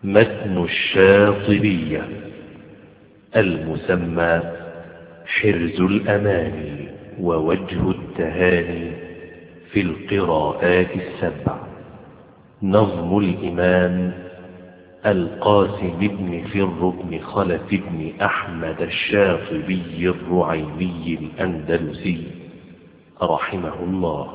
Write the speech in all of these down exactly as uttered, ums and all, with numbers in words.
متن الشاطبية المسمى حرز الأماني ووجه التهاني في القراءات السبع. نظم الإمام القاسم بن فر بن خلف بن أحمد الشاطبي الرعيني الأندلسي رحمه الله.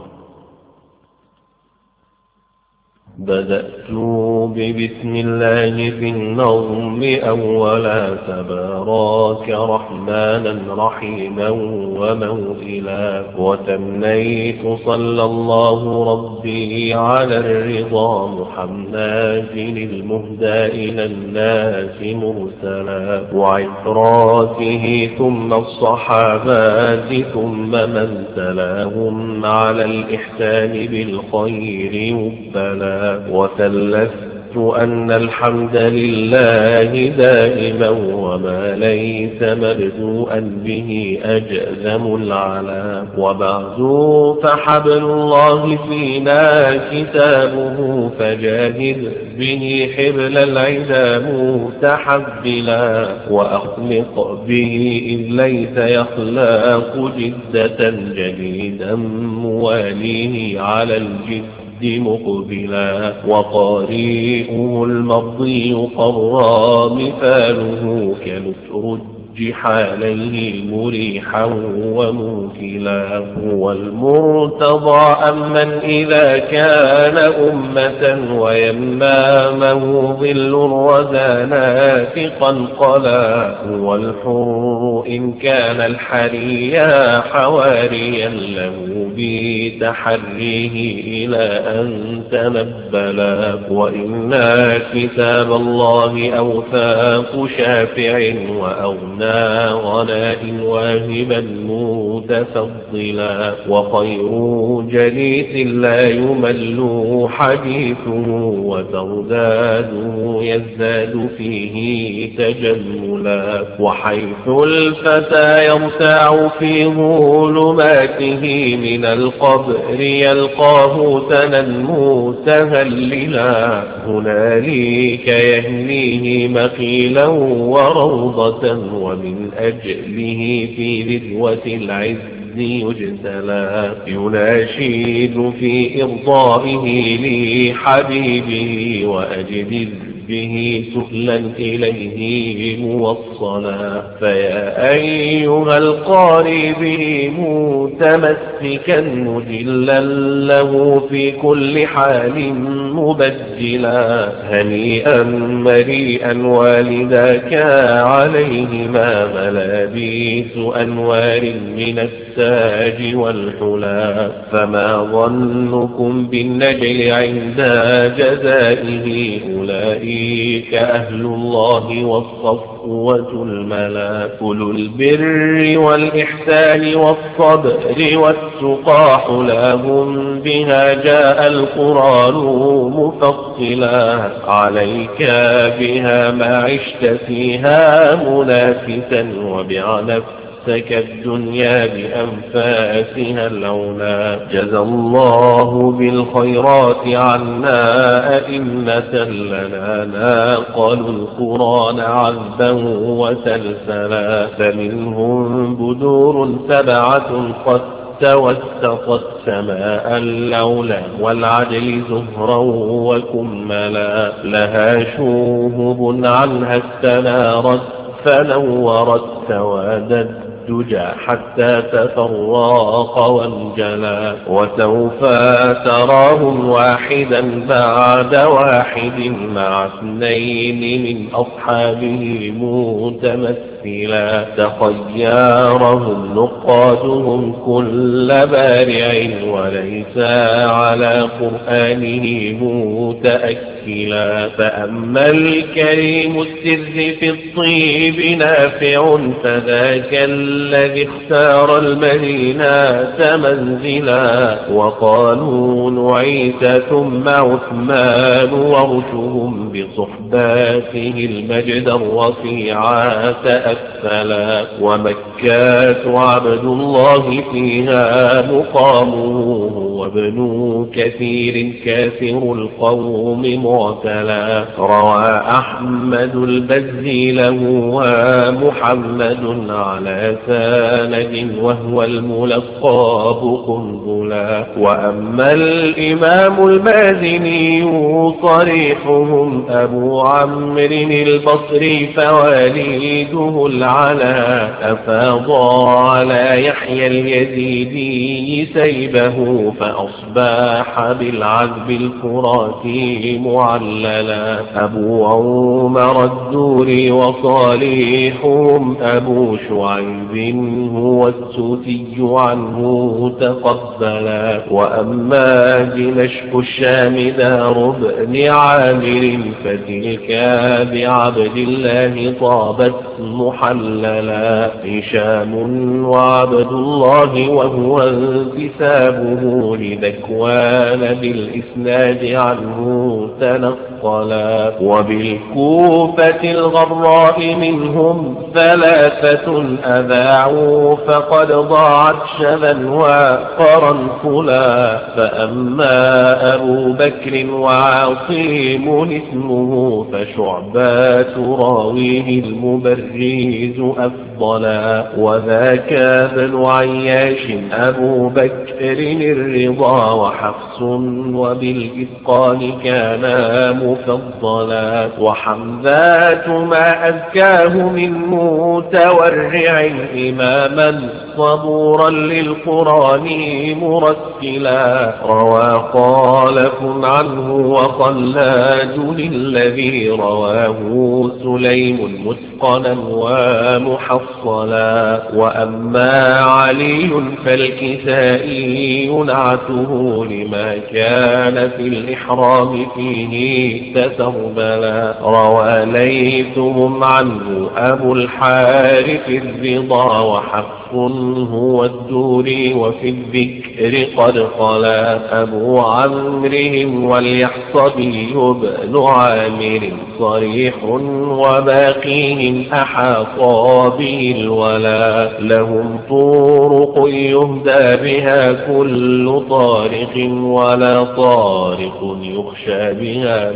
بدأت ببسم الله في النظم أولا تبارك رحمانا رحيما وموئلا، وتمنيت صلى الله ربي على الرضا محمد المهدى إلى الناس مرسلا، وعتراته ثم الصحابات ثم من تلاهم على الإحسان بالخير يبتلا. وثلثت أن الحمد لله دائما وما ليس مبدوءا به أجزم العلا. وبعد فحبل الله فينا كتابه فجاهد به حبل العدا متحبلا، وأخلق به إذ ليس يخلاق جدة جديدا مواليه على الجد مقبلا. وقارئه المرضي قرى مثاله كنترج عليه مريحا وموكلا. والمرتضى أمن إذا كان أمة ويمامه ظل الردى نافقا قلا. والحر إن كان الحريا حواريا له بتحريه إلى أن تنبلا. وإن كتاب الله أوثاق شافع وأغنى غناء واهبا متفضلا. وخير جليس لا يمل حديثه وترداده يزداد فيه تجملا. وحيث الفتى يرتاع في ظلماته من القبر يلقاه تنا متهللا. هنالك يهنيه مخيلا وروضة ومن أجله في ذروة العز يجتلى. يناشد في إرضائه لحبيبه وأجدد به سؤلا إليه موصلا. فيا أيها القارئ به متمسكا مجلا له في كل حال مبجلا. هنيئا مريئا والداك عليهما ملابيس أنوار من التاج والحلا. فما ظنكم بالنجل عند جزائه أولئك أهل الله والصفوة الملا. أولو البر والإحسان والصبر والتقى حلاهم بها جاء القرآن مفصلا. عليك بها ما عشت فيها منافسا وبع نفسك الدنيا بأنفاسها العلا. جزى الله بالخيرات عنا أئمة لنا ناقلوا القرآن عذبا وسلسلا. فمنهم بدور سبعة قد توسطت سماء العلا والعدل زهرا وكملا. لها شوهب عنها استنارت فنورت سواد الدجى حتى تفرق وانجلا. وسوف تراهم واحدا بعد واحد مع اثنين من أصحابه متمثلا. تخيارهم نقادهم كل بارع وليس على قرآنه متأكلا. فأما الكريم السر في الطيب نافع فذاك الذي اختار المدينة منزلا. وقالوا عيسى ثم عثمان ورشهم بصحباته المجد الرفيع تأثلا. ومكة عبد الله فيها مقامه وابن كثير كافر القوم معتلى. روى أحمد البزي له ومحمد على سند وهو الملقب قنبلا. وأما الإمام المازني صريحهم أبو عمرو البصري فوالده العلا. أفاض على يحيى اليزيدي سيبه فأصبح بالعذب الفراتي معللا. أبو عمر الدوري وصالحهم أبو شعيب هو السوسي عنه تقبلا. وأما دمشق الشام دار ابن عامر فتلك بعبد الله طابت محللا. هشام وعبد الله وهو انتسابه لذكوان بالإسناد عنه تنقلا. وبالكوفة الغراء منهم ثلاثة أذاعوا فقد ضاعت شذا وقرنفلا. فأما أبو بكر وعاصم اسمه فشعبات راويه المبرز أفضلا. وذاك ابن عياش أبو بكر الرضا وحفص وبالإتقان كان مفضلا. وحمزات ما أذكاه من متورع إماما صبورا للقرآن مرتلا. روى خالف عنه وخلاد الذي رواه سليم متقنا ومحصلا. وأما علي فالكسائي نعته لما كان في الإحرام فيه تسربلا. روى ليثهم عنه أبو الحارث الرضا وحفص هو الدوري وفي الذكر قد خلا. أبو عمرهم واليحصبي بن عامر صريح وباقيهم أحاطا به الولا. لهم طرق يهدى بها كل طارق ولا طارق يخشى بها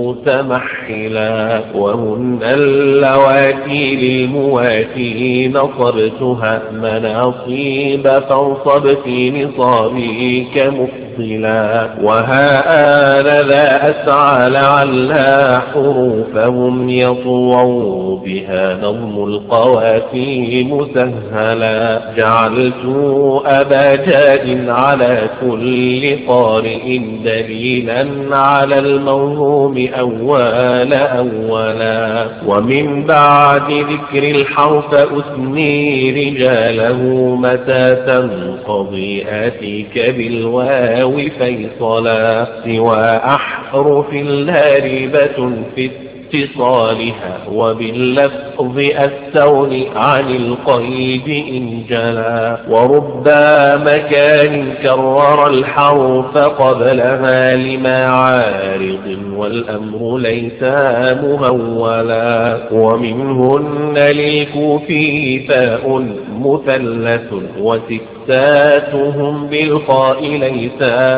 متمحلا. وهن اللواتي للمواتي نصبتها مناصيب فانصب في نصابك مفضلا. وها آل ذا أسعى لعلا حروفهم يطوعوا بها نظم القوافي مسهلا. جعلت أبا جاد على كل قارئ دليلا على الموهوم أول أولا. ومن بعد ذكر الحرف أثني رجاله متى تنقضي آتيك بالواو فيصلا. سوى أحرف لا ريبة في اتصالها وباللفظ الثون عن القيد إن جلا. ورب مكان كرر الحرف قبلها لما عارض والأمر ليس مهولا. ومنهن للكوفي فاء مثلث وستاتهم بالخاء ليس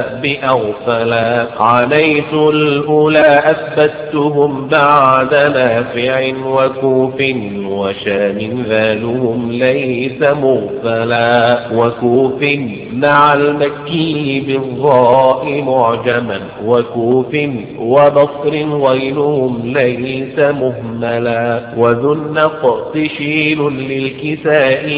بأغفلا. عنيت الأولى أثبتهم بعد نافع وكوف وشام ذالهم ليس مغفلا. وكوف مع المكي بالضاء معجما وكوف وبصر غيرهم ليس مهملا. وذو النقص شيل للكساء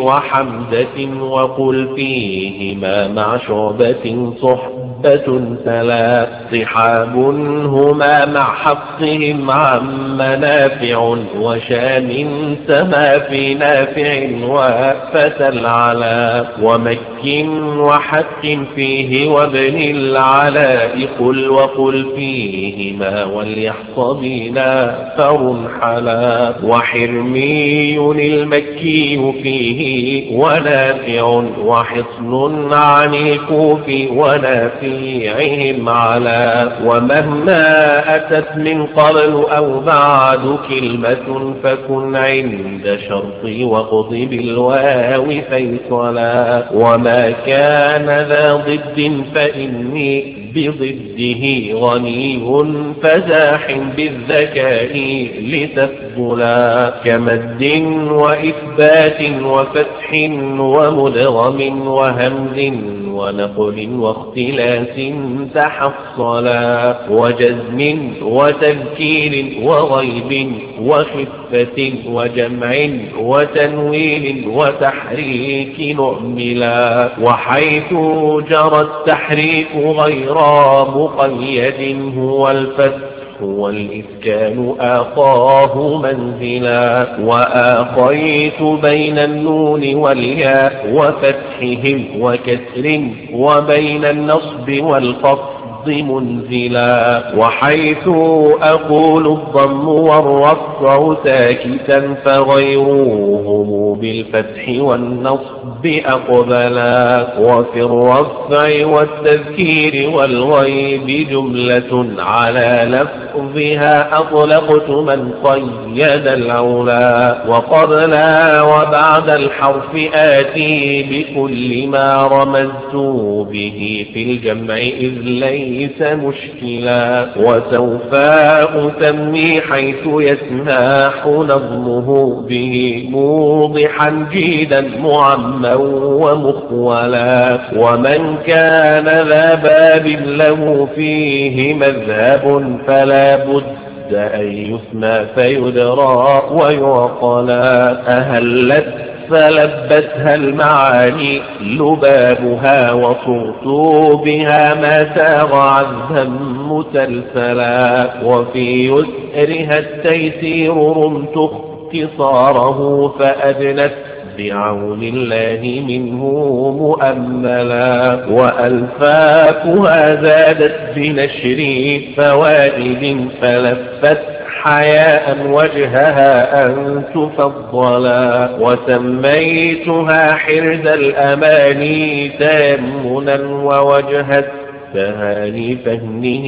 وحمزة وقل فيهما مع شعبة صحبة تلا. صحاب هما مع حفصهم عم نافع وشام سما في نافع وفتى العلا. ومك وحق فيه وابن العلاء قل وقل فيهما وليحصبنا فرنحلا. وحرمي المكي فيه ونافع وحصن عن الكوف ونافع جميعهم على. ومهما أتت من قبل أو بعد كلمة فكن عند شرطي واقض بالواو فيصلا. وما كان ذا ضد فإني بضده غني فزاح بالذكاء لتفضلا. كمد وإثبات وفتح ومدغم وهمز ونقل واختلاس تحصلا. وجزم وتذكير وغيب وخفة وجمع وتنوين وتحريك نعملا. وحيث جرى التحريك غير مقيد هو الفتح والإسكان آخاه منزلا. وآخيت بين النون والياء وفتحهم وكسر وبين النصب والخفض منزلا. وحيث أقول الضم والرفع ساكتا فغيرهم بالفتح والنصب أقبلا. وفي الرفع والتذكير والغيب جملة على لفظها أطلقت من قيد العلا. وقبلا وبعد الحرف آتي بكل ما رمزت به في الجمع إذ ليس مشكلا. وسوف أسمي حيث يسمح نظمه به موضحا جيدا معما ومخولا. ومن كان ذا باب له فيه مذهب فلا بد أن يسمى فيدرى ويعقلا. أهلت فلبتها المعاني لبابها وصرت بها ما ساغ عذبا مسلسلا. وفي يسرها التيسير رمت اختصاره فأدنت بعون الله منه مؤملا. وألفافها زادت بنشر فوائد فلفت حياء وجهها أن تفضلا. وسميتها حرز الأماني تيمنا ووجه التهاني فهنه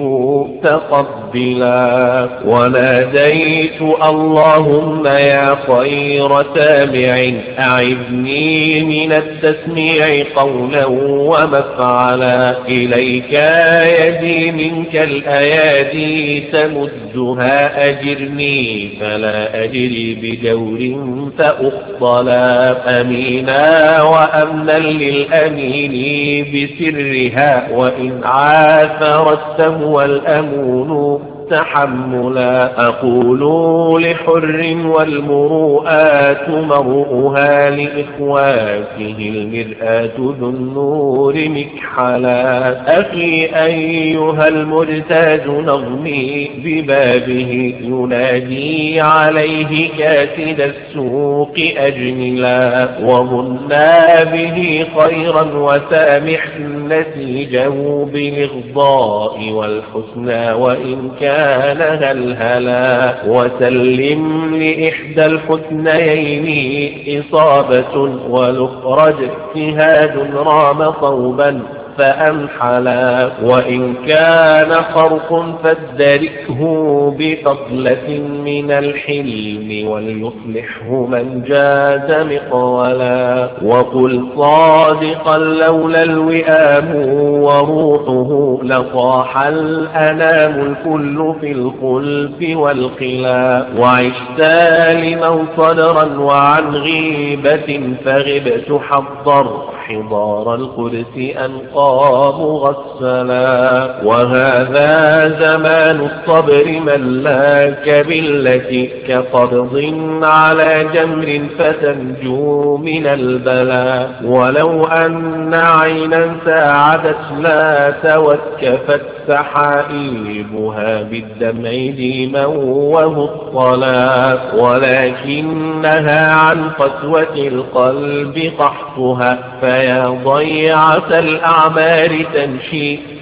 متقبلا. وناديت اللهم يا خير سامع أعذني من التسميع قولا ومفعلا. إليك يدي منك الأيادي تمدها أجرني فلا أجري بدور فأخطلا. أمينا وأمنا للأمين بسرها وإن عاثر السهو الأمون تحملا. أقول لحر والمروءات مرؤها لإخوافه المرآة ذو النور مكحلا. أخي أيها المرتاز نظمي ببابه ينادي عليه كاسد السوق أجملا. وظنا به خيرا وسامح نسيجه بالإغضاء والحسنى وإن كان كان هلهلا. وسلم لإحدى الحسنيين إصابة والأخرى اجتهاد رام صوبا فأنحلا. وإن كان خرق فادركه بفضلة من الحلم وليصلحه من جاز مقولا. وقل صادقا لولا الوئام وروحه لصاح الأنام الكل في الخلف والخلا. وعشت لمن صدرا وعن غيبة فغبت حضر حضار القدس أنقى مغسلا. وهذا زمان الصبر من لا كبلة كقبض على جمر فتنجو من البلاء. ولو أن عينا ساعدت لا توكفت سحائبها بالدمع ديما ومطلا. ولكنها عن قسوة القلب قحطها فيا ضيعة الأعمار تمشي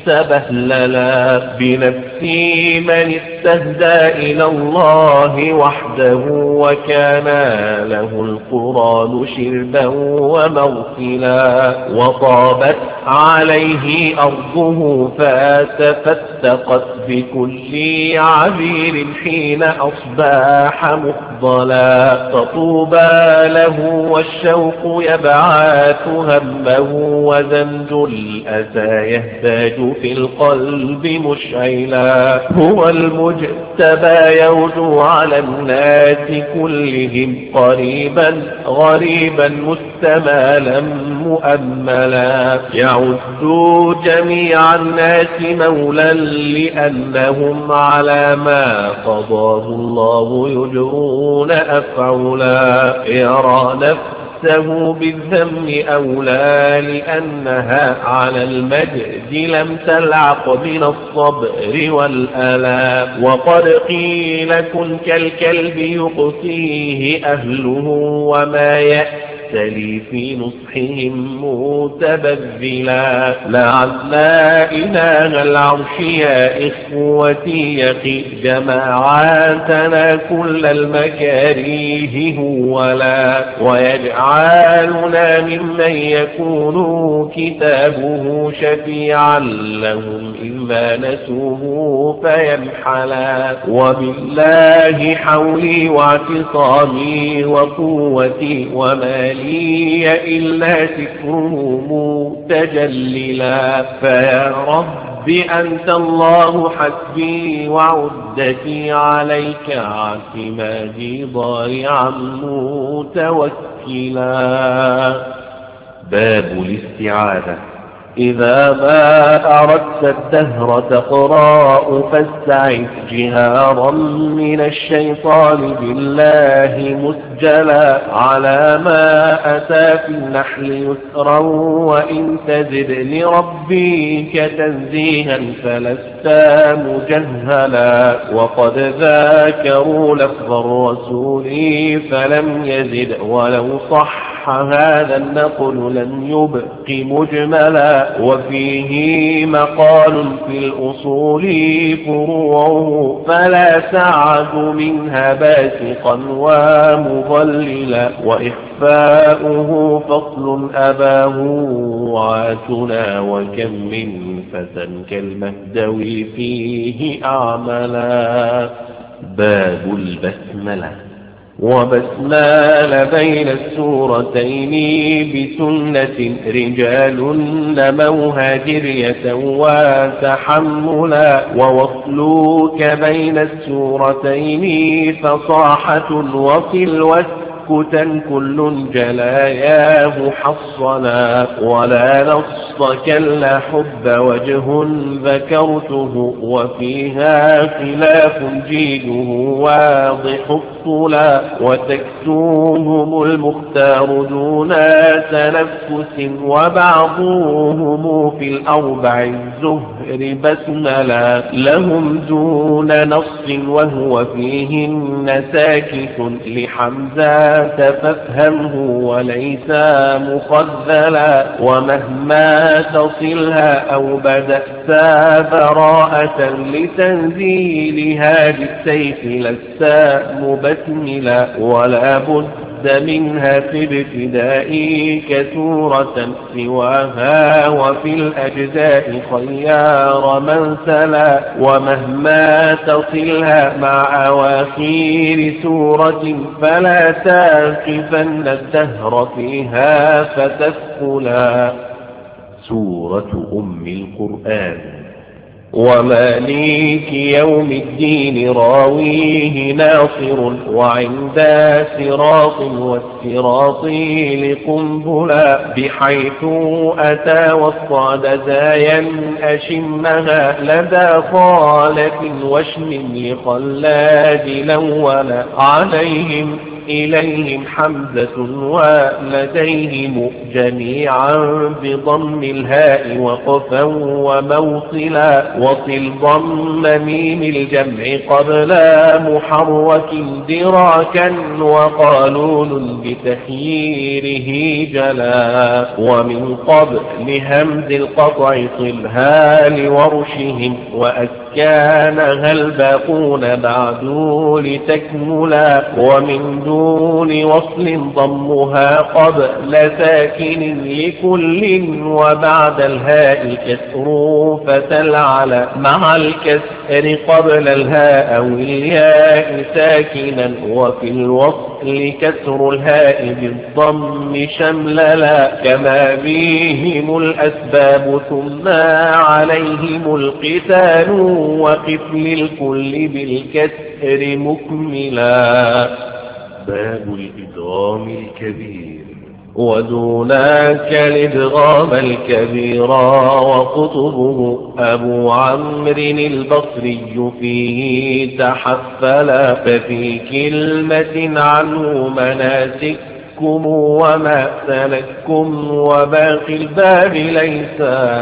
تبهللا بنفسي من استهدى إلى الله وحده وكان له القرآن شربا ومغسلا وطابت عليه أرضه فتفتقت بكل عبير حين أصباح مفضلا فطوبى له والشوق يبعث همه وزنج الأسى يهتاج في القلب مشعلا هو المجتبى يغدو على الناس كلهم قريبا غريبا مستمالا مؤملا يعد جميع الناس مولا لأنهم على ما قضاه الله يجرون أفعلا يرى نفسه بالذم أولى لأنها على المجد لم تلعق من الصبر والألام وقد قيل كن كالكلب يقصيه أهله وما يأتي لي في نصحهم متبذلا لعل إله العرش يا إخوتي يقي جماعاتنا كل المكاريه ولا ويجعلنا ممن يكون كتابه شفيعا لهم إذا نسوه فينحلا وبالله حولي واعتصامي وقوتي ومالي لي إلا ذكره متجللا فيا رب أنت الله حسبي وعدتي عليك اعتمادي ضارعا متوكلا باب الاستعاذة إذا ما أردت الدهر تقرأ فاستعذ جهارا من الشيطان بالله مسجلا على ما أتى في النحل يسرا وإن تزد لربك تنزيها فلست مجهلا وقد ذاكروا لفظ الرسول فلم يزد ولو صح هذا النقل لم يبق مجملا وفيه مقال في الأصول فروعه فلا تعد منها باسقا ومضللا وإخفاؤه فصل أباه وعاتنا وكم من فتى كالمهدوي فيه أعملا باب البسملة وبسمال بين السورتين بسنة رجال نموها جرية وتحملا ووصلوك بين السورتين فصاحة وفي الوسط كتا كل جلاياه حصنا ولا نص كلا حب وجه ذكرته وفيها خلاف جيده واضح الصلا وتكسوهم المختار دون تنفس وبعضهم في الأربع الزهر بسملا لهم دون نص وهو فيهن ساكت لحمزة فافهمه وليس مخذلا ومهما تصلها أو بدأت براءة لتنزيلها بالسيف لست مبسملا ولا بد منها في ابتدائك سورة سواها وفي الأجزاء خيار من سلا ومهما تصلها مع أواخير سورة فلا تاقفن الدهر فيها فتثقلا سورة أم القرآن ومالك يوم الدين راويه ناصر وعند صراط والصراط لقنبلا بحيث أتى والصاد زايا أشمها لدى خالة وشم لخلاد لولا عليهم إليهم حمزة ولديهم جميعا بضم الهاء وقفا وموصلا وصل ضم ميم الجمع قبل محرك دراكا وقالون بتخييره جلا ومن قبل همز القطع صلها لورشهم وأسكانها الباقون بعد لتكملا ومن دون وصل ضمها قبل ساكن لكل وبعد الهاء كسر فتلعل مع الكسر قبل الهاء أو الياء ساكنا وفي الوصل كسر الهاء بالضم شمللا كما بهم الأسباب ثم عليهم القتال وقف للكل بالكسر مكملا. باب الإدغام الكبير ودوناك الإدغام الكبير وقطبه أبو عمرو البصري فيه تحفلا ففي كلمة عنه مناسك وما سلككم وباقي الباب ليس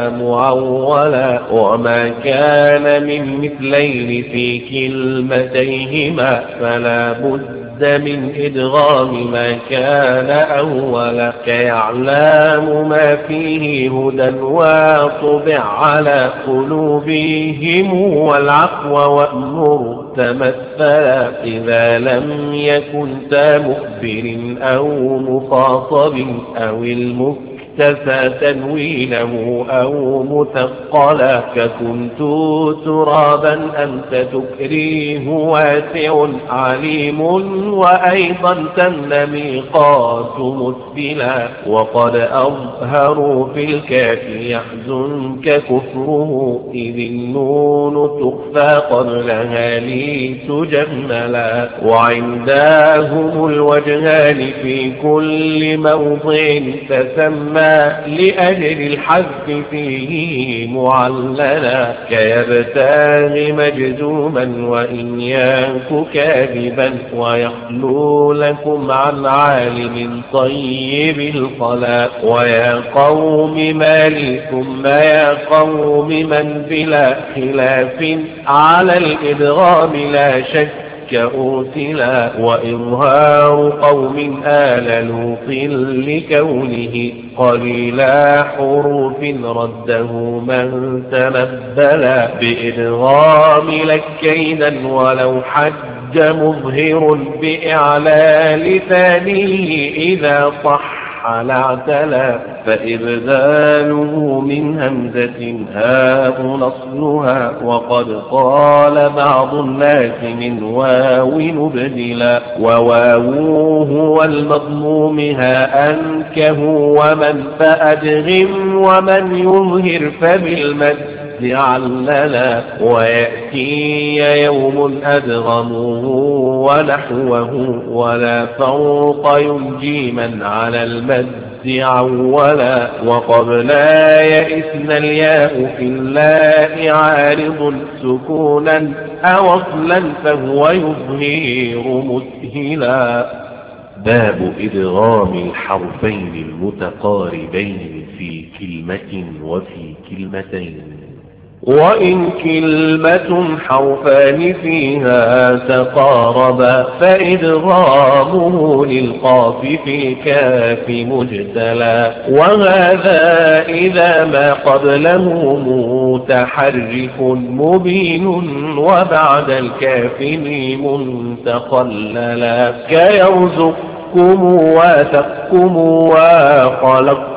معولا وما كان من مثلين في كلمتيهما فلا بد من إدغام ما كان أولا كيعلام ما فيه هدى وطبع على قلوبهم والعفو وأمر تمثلا إذا لم يكن مخبر أو مخاطب أو المكتب اكتفى تنوينه أو مثقلا ككنت ترابا أنت تكريه واسع عليم وأيضا تم ميقات مسبلا وقد أظهروا في الكاف يحزنك كفره إذ النون تخفى قبلها لتجملا وعندهم الوجهان في كل موضع تسمى لأجل الحذف فيه معللا كيبتاغ مجزوما وإن ياك كاذبا ويخلو لكم عن عالم طيب الخلاء ويا قوم مالي ثم يا قوم من بلا خلاف على الإدغام لا شك كأوتلا وإظهار قوم آل لوط لكونه قليلا حروف رده من تنبلا بإدغام لك كيدا ولو حج مظهر بإعلال ثانيه إذا صح لا اعتلى فإبداله من همزة هاء نصلها وقد قال بعض الناس من واو نبدلا وواوه والمضمومها أنكه ومن فأدغم ومن يظهر فبالمد عللا ويأتي يوم أدغموه ونحوه ولا فرق ينجي من على المد عولا وقبل يئسن الياء في اللاء عارض سكونا أوصلا فهو يظهر مسهلا. باب إدغام الحرفين المتقاربين في كلمة وفي كلمتين وإن كلمة حرفان فيها تقاربا فإدغامه للقاف في الكاف مجتلى وهذا إذا ما قبله متحرك مبين وبعد الكاف ميم تقللا كيرزقكم وثقكم وخلقكم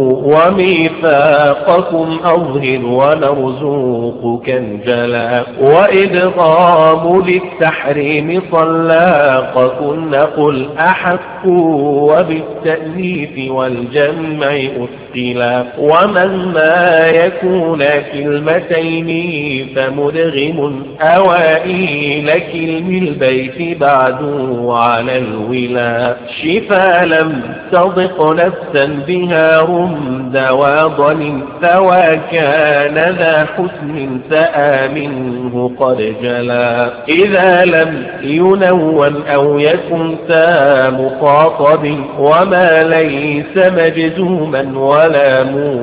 وميثاقكم أظهر ونرزوقك انجلا وإدغام للتحريم صلاقكن قل أحق وبالتأليف والجمع أثقلا ومن ما يكون كلمتين فمدغم أوائل كلم البيت بعد على الولا شفا لم تضق نفسا بها جدار دواضن ثوى كان ذا حسن سأى منه قد جلا إذا لم ينون أو يكن تا مخاطب وما ليس مجزوما ولا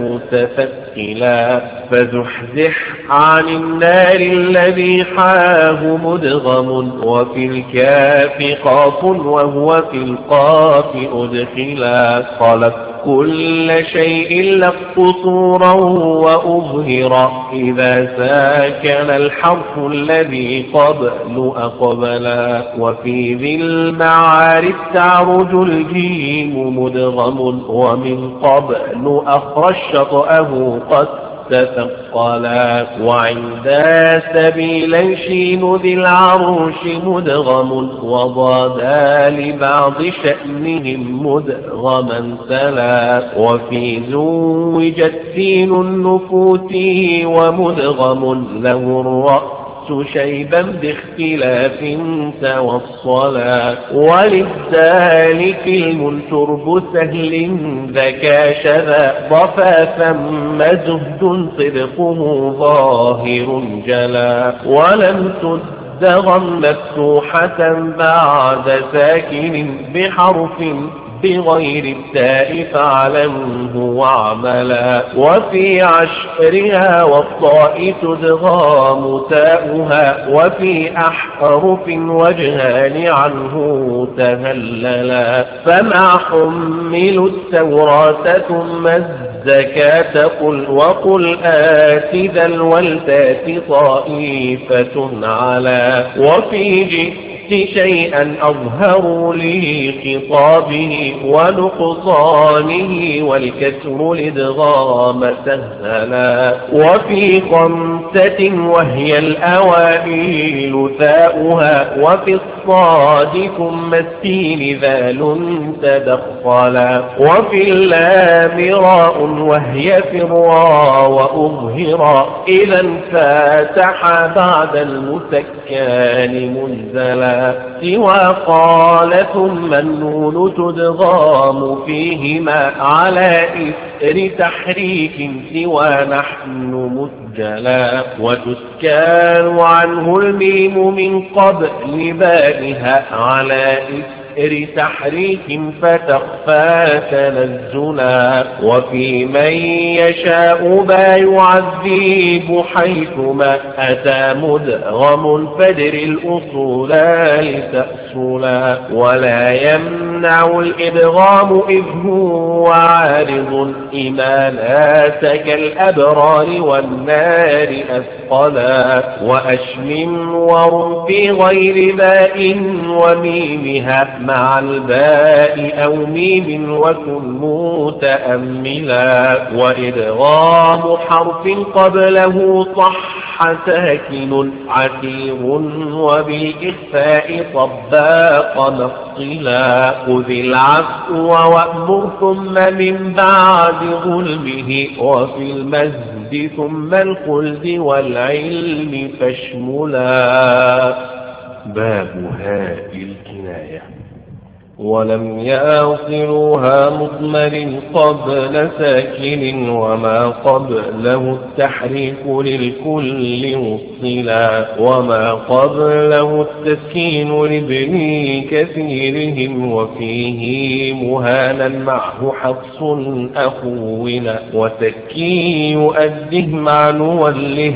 متفكلا فزحزح عن النار الذي حاه مدغم وفي الكاف قاف وهو في القاف أدخلا خلق كل شيء لف صورا وأظهر إذا ساكن الحرف الذي قبل أقبلا وفي ذي المعارف تعرج الجيم مدغم ومن قبل أخرج شطأه قد تثقلا وعند سبيل شين ذي العرش مدغم وضادا لبعض شأنهم مدغما سلا وفي زوجت سين النفوس ومدغم له الرأس شيبا باختلاف توصلا وللدال كلم ترب سهل ذكى شذا ضفا ثم زهد صدقه ظاهر جلا ولم تدغم مفتوحة بعد ساكن بحرف بغير التاء فاعلمه واعملا وفي عشرها والطاء تدغام تاؤها وفي أحرف وجهان عنه تهللا فما حملوا التوراة ثم الزكاة قل وقل آت ذا الولتات طائفة على وفي جئت شيئا أظهروا لي خطابه ونقصانه والكسر الإدغام سهلا وفي خمسة وهي الأوائل ثاؤها وفي الصاد ثم السين ذال تدخلا وفي اللام راء وهي في الراء وأظهرا إذا فاتح بعد المسكان منزلا سوى قال ثم النون تدغام فيهما على إثر تحريك سوى نحن مسجلا وتسكان عنه الميم من قبل بائها على إثر تحريك فتخفى تنزلا وفي من يشاء ما يعذب حيثما أتى مدغم فدر الأصول لتأصلا ولا يمنع الإدغام إذ هو عارض إمالاتك الأبرار والنار أثقلا وأشمم ورم في غير باء وميمها مع الباء أو ميم وكن متأملا وإدغام حرف قبله صح ساكن عسير وبالإخفاء طباق مفصلا خذ العفو وأمر ثم من بعد ظلمه وفي المزد ثم الخلد والعلم فاشملا باب هاء الكناية ولم يصلوها مضمر قبل ساكن وما قبله التحريك للكل وصلا وما قبله التسكين لابن كثيرهم وفيه مهانا معه حفص أخونا وتكي يؤده مع نوله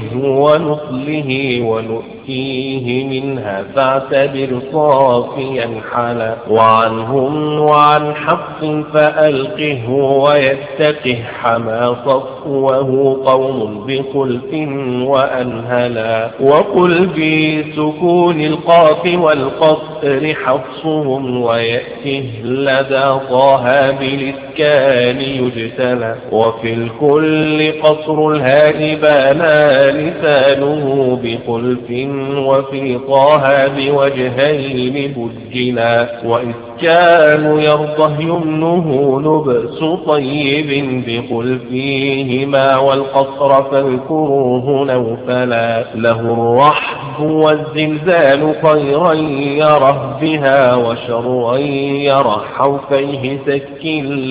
ونصله ونؤتيه منها فاعتبر صافيا حلا وعنهم وعن حفص فألقه ويتقه حما صفوه قوم بخلف وأنهلا وقل بسكون القاف والقصر حفصهم ويأته لدى طه بالإسكان يجتلى وفي الكل قصر الهاء بانا لسانه بخلف وفي طه بوجهين بجلا وإسكان كانوا يرضه يمنه لبس طيب بقل فيهما والقصر فاذكروه نوفلا له الرحب والزلزال خيرا يره بها وشرا يره حوفيه سك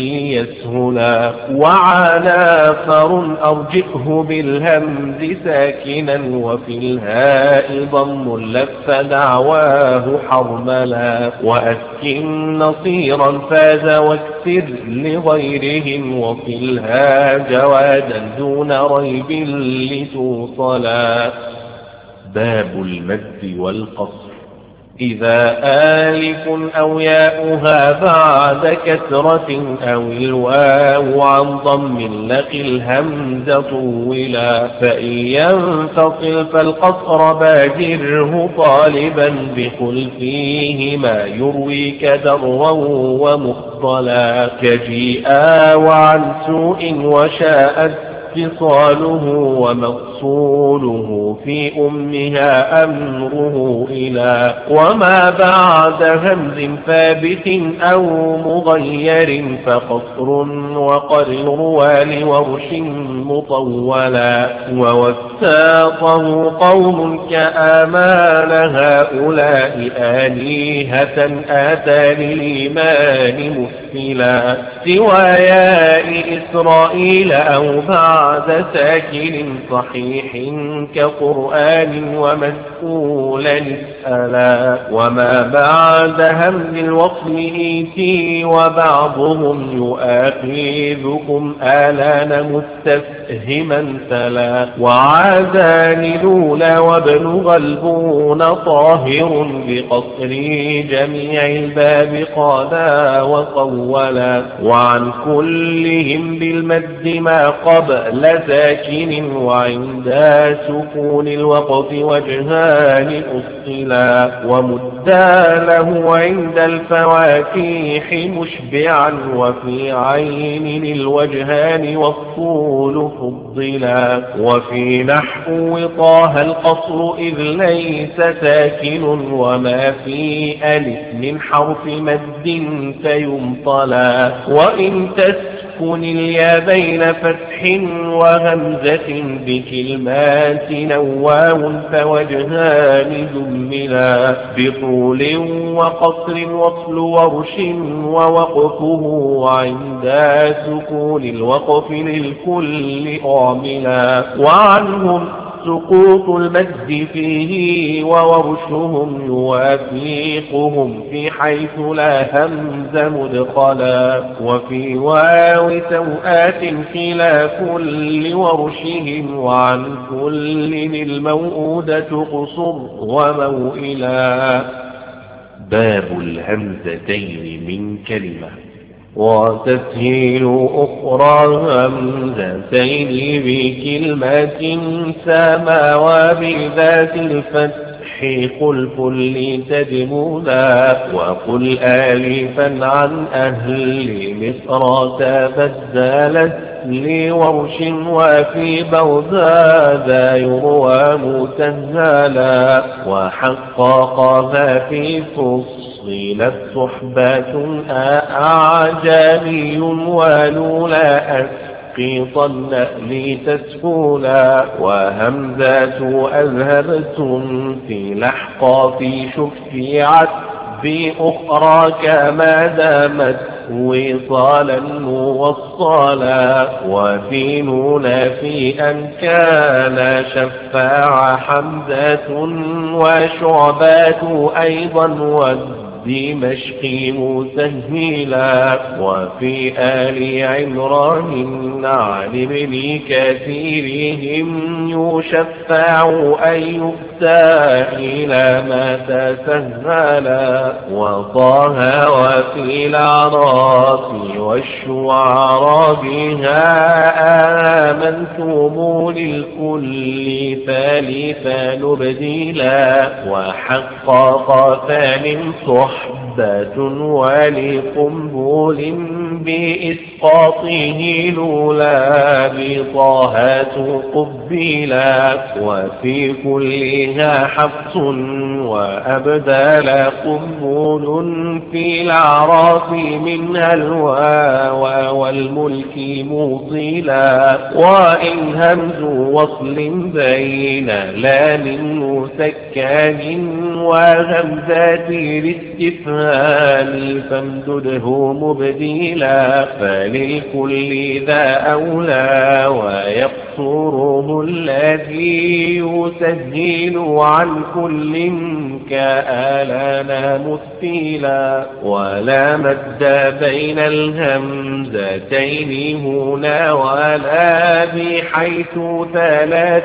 ليسهلا وعنافر أرجئه بالهمز ساكنا وفي الهاء ضم لف دعواه حرملا وأسكن نصيرا فاز واكسر لغيرهم وفي الها جوادا دون ريب لتوصلا. باب المد والقصر إذا آلف أو ياؤها بعد كسرة أو الواو عن ضم لق الهمز طولا فإن ينفصل فالقصر باجره طالبا بقل فيه ما يرويك درا ومفضلا كجيئا وعن سوء وشاءت اتصاله ومقصوله في أمها أمره إلى وما بعد همز ثابت أو مغير فقصر وقر روال ورش مطولا ووثاقه قوم كآمان هؤلاء آلهة آتى للإيمان مثلا سوى ياء إسرائيل أو بعد بعد ساكن صحيح كقرآن ومسؤولا اسألا وما بعد همز الوصل إيتي وبعضهم يؤاخذكم آلان مستفهما تلا وعادان لولا وابن غلبون طاهر بقصر جميع الباب قالا وطولا وعن كلهم بالمد ما قبل لساكن وعند سكون الوقف وجهان أصلا ومدا له عند الفواتيح مشبعا وفي عين الوجهان والطول فضلا وفي نحو طه القصر إذ ليس ساكن وما في ألف من حرف مد فيمطلا وإن تسكن اليا بين فتح وهمزة بكلمات نواو فوجهان جملا بطول وقصر وصل ورش ووقفه عند سكون الوقف للكل عاملا وعنهم سقوط المد فيه وورشهم يوافقهم في حيث لا همز مدخلا وفي واو سوآت خلاف لورشهم وعن كل الموؤودة قصر وموئلا. باب الهمزتين من كلمة وتسهيل أخرى همزتين بكلمة سما وبذات الفتح خلف لتدمولا وقل آلفا عن أهل مصر تبدلت لورش وفي بغداد يروى متهلا وحقق ما في فصلت صحبة أعجمي ولولا أسقطن لتسهولا وهمزات أذهبتم في لحقا في شفيعت بأخرى كما دامت وصالا موصلا وفي نون في أن كان شفاع حمزة وشعبات أيضا والدمشق مسهلا وفي آل عمران عن ابن كثيرهم يشفع أن يفتى إلى ما تسهلا وطه وفي الأعراف والشعراء بها آمنتم للكل ثالثا نبدلا وحقق ثان صحبة ولقنبول بإسقاطه لولا بطاهات قبلا وفي كل فيها حفص وأبدال قبول في الأعراف منها الواو والملك موصلا وإن همز وصل بين لام مسكن وهمزات الاستفهام فامدده مبدلا فللكل ذا أولى ويقصره الذي يسهل عن كل كآلنا مثيلا ولا مد بين الهمزتين هنا ولا بحيث ثلاث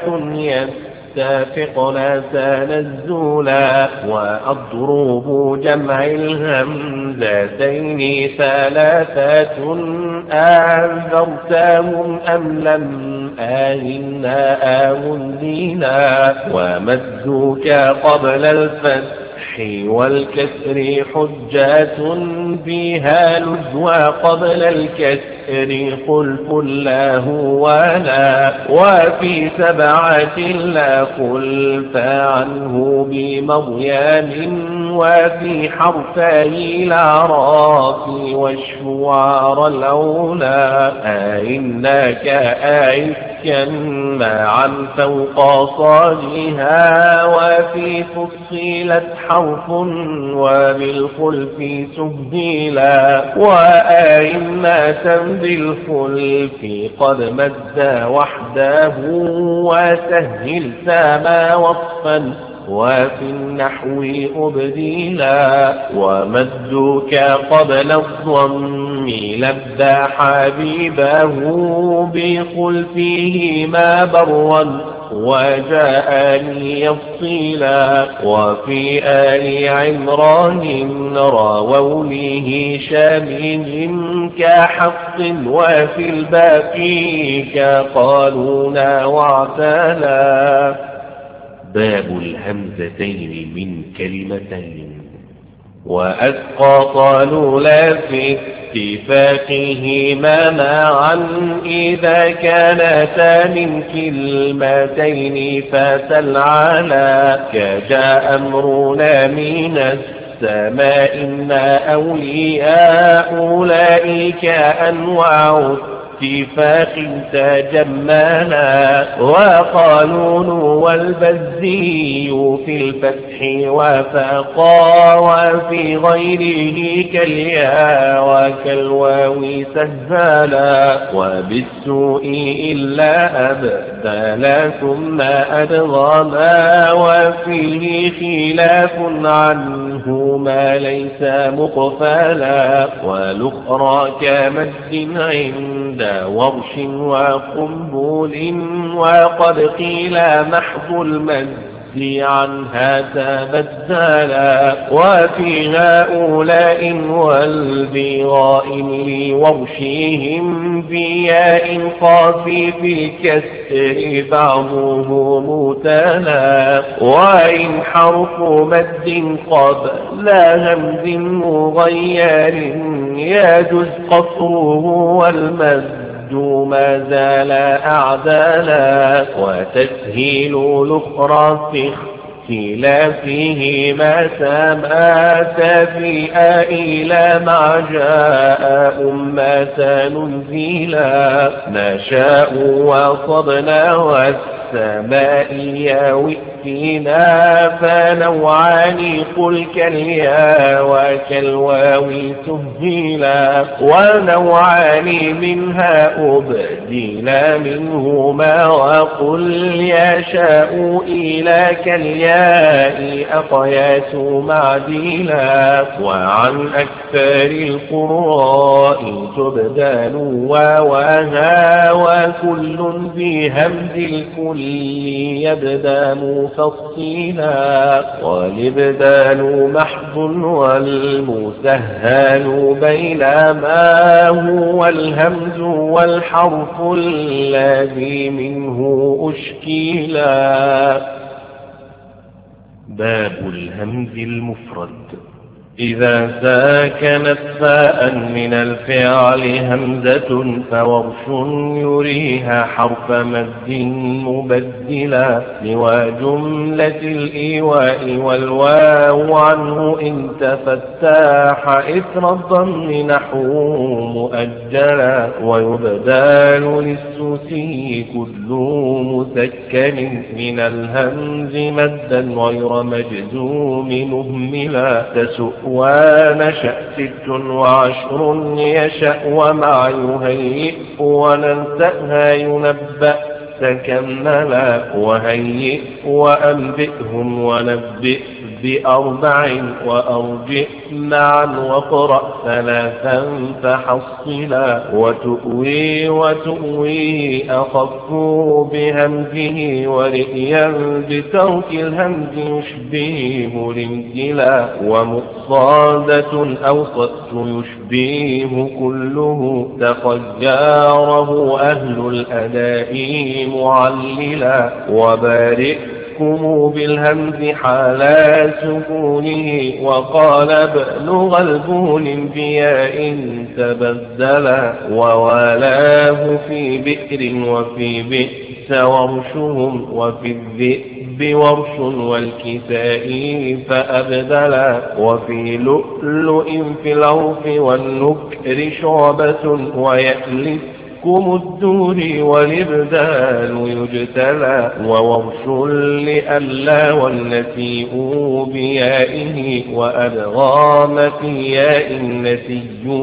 يتفقن تنزلا وأضرب جمع الهمزتين ثلاثة أنذرتهم أم لم آهنا آمنزينا ومدك قبل الفتح والكسر حجات بها لزوى قبل الكسر خلف الله ولا وفي سبعة لا خلف عنه بمضيان وفي حرفي الأعراف والشعار الأولى أئنك أئفكا معا فوق صادها وفي فصيلت حرف وبالخلف سهيلا وأئمة بالخلف قد مد وحده وسهل سما وصفا وفي النحو أبديلا ومدك قبل الضم لبى حبيبه بخلفه ما برا وجاءني يفصيلا وفي آل عمران راووا له شامل كحق وفي الباقي كقالون واعتلا باب الهمزتين من كلمتين وأسقط لا في اتفاقهما معا إذا كانتا من كلمتين فتلعنا كجاء أمرنا من السماء إنا أولياء أولئك أنواع اتفاق تجمانا وقالون والبزي في الفتح وفقا وفي غيره كاليا وكالواو سهالا وبالسوء إلا أبدالا ثم أدغما وفيه خلاف عنه ما ليس مقفلا والأخرى كمد عند ورش وقنبول وقد قيل محض المد عنها تبدلا وفي هؤلاء والبغاء لورشهم بياء خفيف الكسر بعضه متلا وإن حرف مد قبل همز مغير يجوز قصره والمد ما زال أعدالا وتسهيل الأخرى في اختلافه ما سمات في آئلا مع جاء أمة ننزيلا نشاء وصبنا والسماء يوئتنا فنوعان قل كاليا وكالواو سهيلا ونوعان منها أبدلا منهما وقل يشاء إلى كالياء أقياس معديلا وعن أكثر القراء تبدل ووها وكل بهمز الكل يبدأ مفصيلا والإبدال محض والمسهل بينما هو الهمز والحرف الذي منه أشكيلا باب الهمز المفرد إذا ساكنت فاء من الفعل همزة فورش يريها حرف مد مبدلا سوى جملة الإيواء والواو عنه إن تفتاح إثر الضم نحو مؤجلا ويبدال للسوسي كل مسكن من الهمز مدا غير مجزوم مهملا تسؤ ونشأ ست وعشر يشأ ومع يهيئ وننسأها ينبأ تكملا وهيئ وأنبئهم ونبئ بأربع وأرجئ معا وقرأ ثلاثا فحصلا وتؤوي وتؤوي أخف بهمزه ورئيا بترك الهمز يشبيه الامتلا ومقصادة أوسط يشبيه كله تخياره أهل الأداء معللا وبارئ بالهمز حال سكونه وقال ابن غلبون بياء تبدلا ووالاه في بئر وفي بئس ورشهم وفي الذئب ورش والكساء فأبدلا وفي لؤلؤ في العرف والنكر شعبة ويألف كم الدور والإبدال يجتلى وورش لألا والنسيء بيائه وأدغام في ياء النسي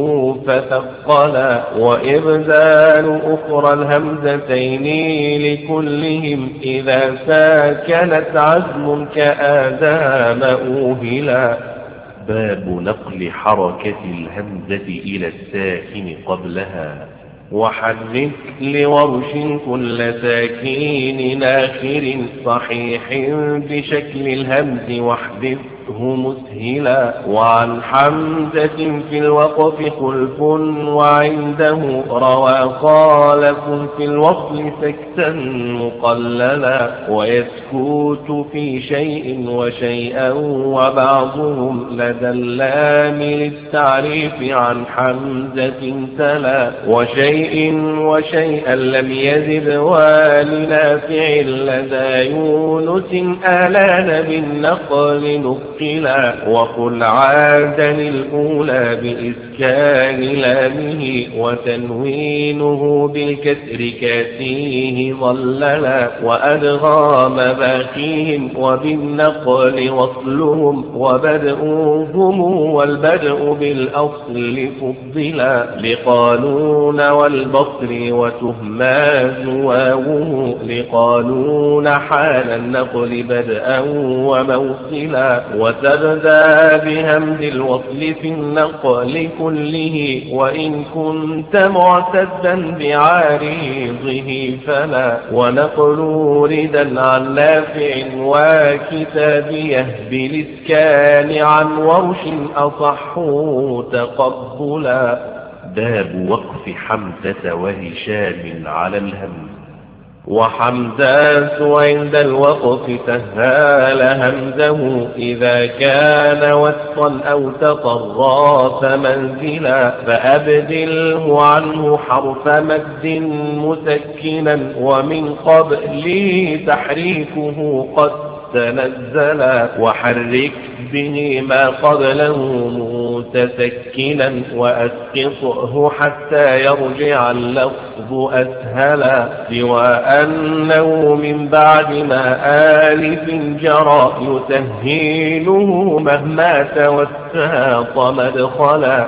فثقلا وإبدال أخرى الهمزتين لكلهم إذا ساكنت عزم كآدام أوهلا. باب نقل حركة الهمزة إلى الساكن قبلها وحرك لورش كل ساكين ناخر صحيح بشكل الهمز واحذفه مسهلا وعن حمزة في الوقف خلف وعنده روى خالف في الوصل سكتا مقللا ويسكوت في شيء وشيئا وبعضهم لدى اللام للتعريف عن حمزة تلا وشيء وشيئا لم يزد ولنافع لدى يونس آلان بالنقل نقلا وقل عادا الأولى بإسكان لامه وتنوينه بالكسر كاسيه ظللا وأدغام باقيهم وبالنقل وصلهم وبدؤهم والبدء بالأصل فضلا لقانون والبصر وتهماز واوه لقانون حال النقل بدءا وموصلا وتبدأ بهمز الوصل في النقل كله وإن كنت معتدا بعارضه فلا ونقل ردا عن نافع وكتابيه بالإسكان عن ورش أصح تقبلا. باب وقف حمزة وهشام على الهمز وحمزات عند الوقف سهال همزه إذا كان وسطا أو تطراف منزلا فأبدله عنه حرف مد مسكنا ومن قبله تحريكه قد تنزلا وحرك به ما قبله متسكنا وأسقطه حتى يرجع اللفظ أسهلا سوى أنه من بعد ما آلف جرى يسهيله مهما توساط مدخلا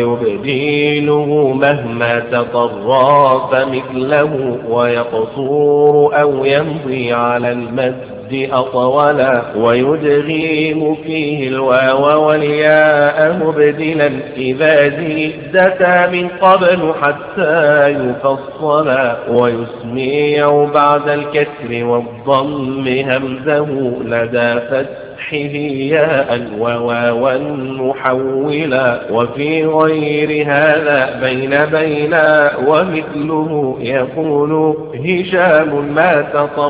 ويبديله مهما تطرف مثله ويقصور أو يمضي على المد أطولا ويدغيم فيه الواو والياء مبدلا إذا زيدتا من قبل حتى يفصلا ويسميع بعد الكسر والضم همزه لدى فتح ياء وواوا محولا وفي غير هذا بين بينا ومثله يقول هشام ما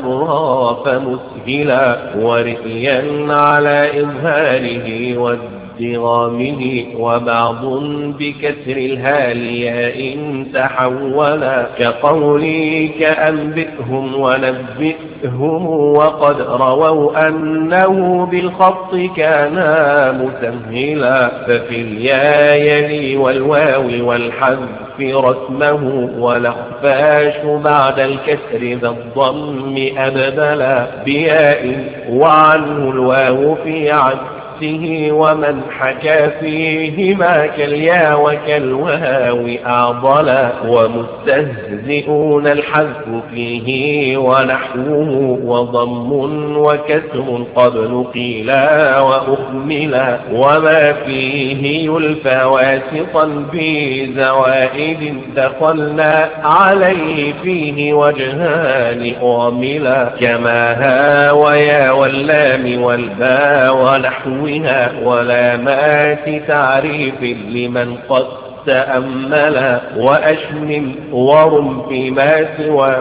تطرف مسهلا ورئيا على إظهاره والدين ادغامه، وبعض بكسر الهالياء إن تحولا، كقولي كأنبئهم ونبئهم، وقد رووا أنه بالخط كان مسهلا، ففي الياء يلي والواو والحذف رسمه، والأخفاش بعد الكسر ذا الضم أبدلا، بياء وعنه الواو في عدسه، ومن حكى فيهما كاليا وكالواو أعضلا، ومستهزئون الحذف فيه ونحوه، وضم وكسر قبل قيلا وأخملا، وما فيه يلفى واسطا بزوائد دخلنا عليه فيه وجهان أعملا، كما ها ويا واللام والباء ونحوه ولامات تعريف لمن قد تأملا، وأشمل ورم فيما سوى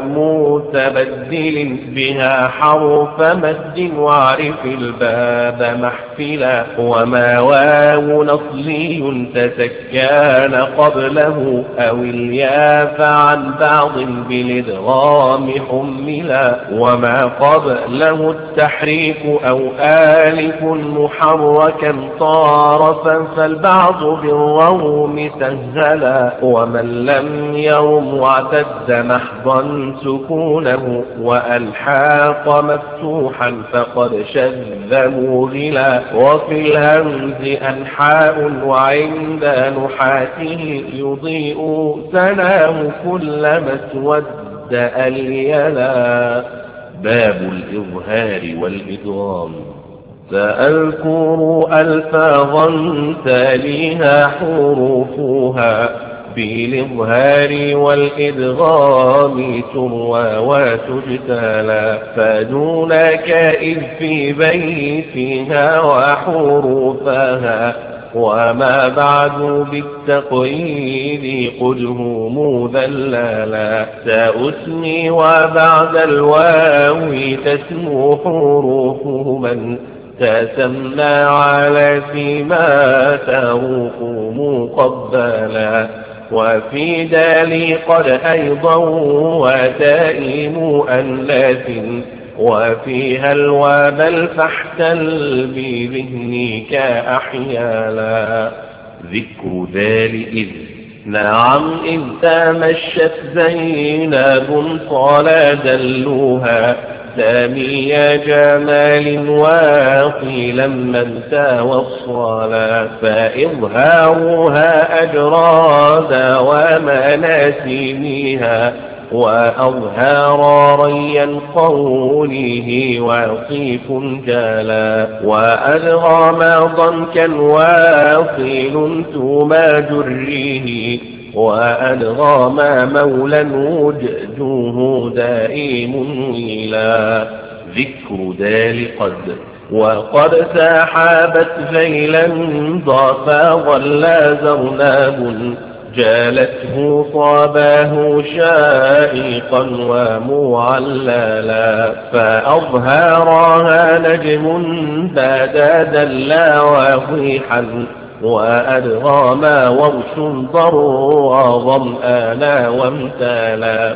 متبدل بها حرف مد، واعرف الباب محفلا، وما واو نصلي تسكان قبله أو الياء فعن بعض بالإدغام حملا، وما قبله التحريك أو آلف محركا طارفا، فالبعض بالروم سهلا، ومن لم يرم واعتد محضا سكونه، وألحاق مفتوحا فقد شذ موغلا، وفي الهمز أنحاء وعند نحاته يضيء سناه كلما اسود أليلا. باب الإظهار والإدغام. سأذكر ألفاظا تاليها حروفها بالإظهار والإدغام تروى وتجتلى، فدونك إذ في بيتها وحروفها، وما بعد بالتقييد قده مذللا، سأسمي وبعد الواو تسمو حروفه من تسمى على فيما تروق مقبلا، وفي دالي قد أيضا وتاء مؤنث، وفيها الواب الفحتل بذهنك أحيالا. ذكر ذال إذ نعم إذ تمشت زينب طال دلوها، سامي جمال واقيلا من توصلا، فإظهارها أجرى دوام ناسميها، وأظهار ريا قوله وصيف جلا، وأدغام ضنكا واصل ثم جريه، وأدغام مولا وجده دائم ويلا. ذكر دال قد وقد ساحبت ذيلا ضافا ظل زرناب، جالته صاباه شائقا ومعللا، فأظهارها نجم بدا دلا وضيحا، وأدغاما ورش ضر ظمآنا وامتالا،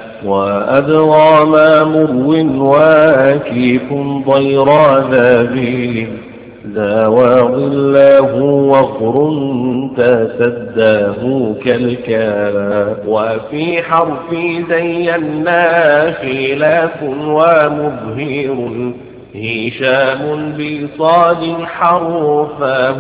وأدغاما مرو واكيف ضيرا ذابيل، داوى ظلاه وغر تسداه كالكالا، وفي حرف زينا خلاف ومبهر، هشام بصاد حرفاه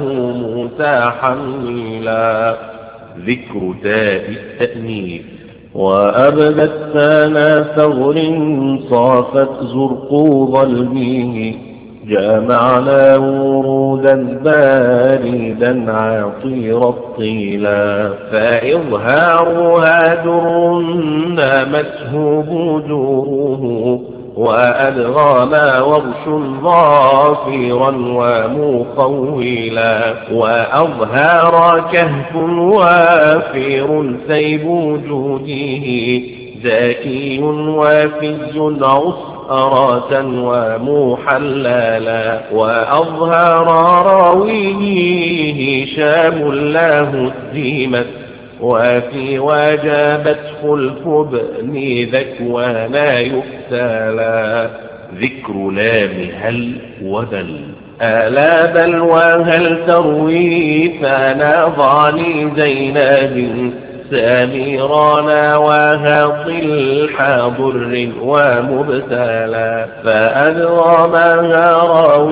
متحملا. ذكر تاء التأنيث. وأبدت ثانا ثغر صافت زرقوض الميه، جامعنا ورودا باردا عطير الطيلا، فإظهارها در نامته بجوره، وأدغاما ورش ظافرا ومخولا، وأظهار كهف وافر سيب وجوده، زاكي وافي عصر أراتا ومحللا. وأظهر راويه هشام له الديمت وفي وجبت خلف ابن ذكوان يفتالا. ذكر لام هل وبل ألا بل وهل تروي فنضعني زينب ساميرانا وهاطل حاضر ومبتلا. فأدغمها راو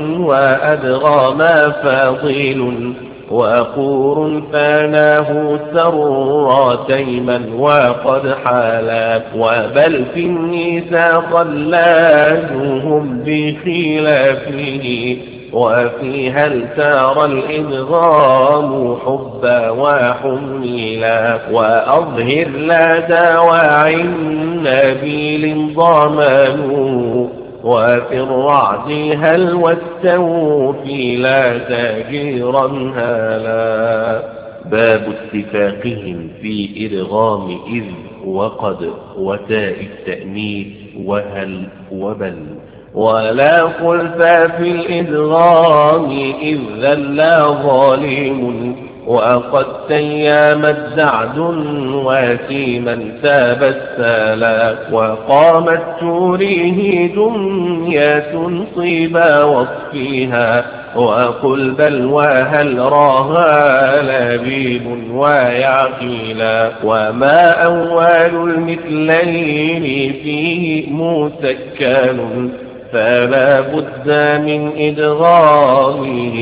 وأدغم فاضل وقور فاناه سر تيما وقد حالا. وبل في النساء خلاجهم بخلافه وفيها التار الإدغام حبا وحميلا. وأظهر لا دواعي نبيل ضمانوا وفي الرعد هل والتوفي لا تاجيرا هالا. باب اتفاقهم في إدغام إذ وقد وتاء التأنيث وهل وبل. ولا خلف في الإدغام إذ ذل ظالم وقد تيامت زعد وسيما تبسلا. وقامت توريه دنيا صيبا وصفيها وقل بل وهل راها لبيب ويعقيلا. وما أول المثلين فيه مسكن فلا بد من إدغامه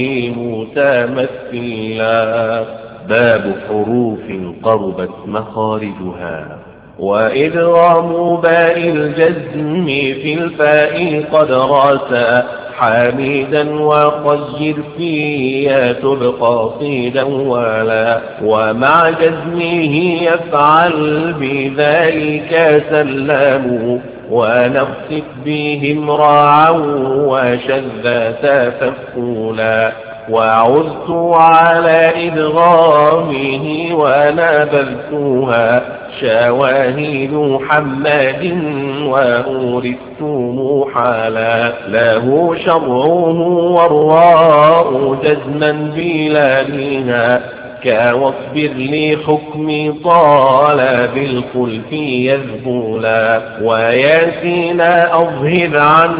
متمثلا. باب حروف قربت مخارجها وإدغام باء الجزم في الفاء قد راسا حميدا وقجر فيها تبقى صيدا ولا. ومع جزمه يفعل بذلك سلموا ونخسف بهم راعا وشذا تفقولا. وعزت على إدغامه ونبذتها شواهد حماد وأورثت محالا. له شرعه والراء جزما بلالها كواصبر لحكم طالب الخلف يذبولا. وياسين أظهر عن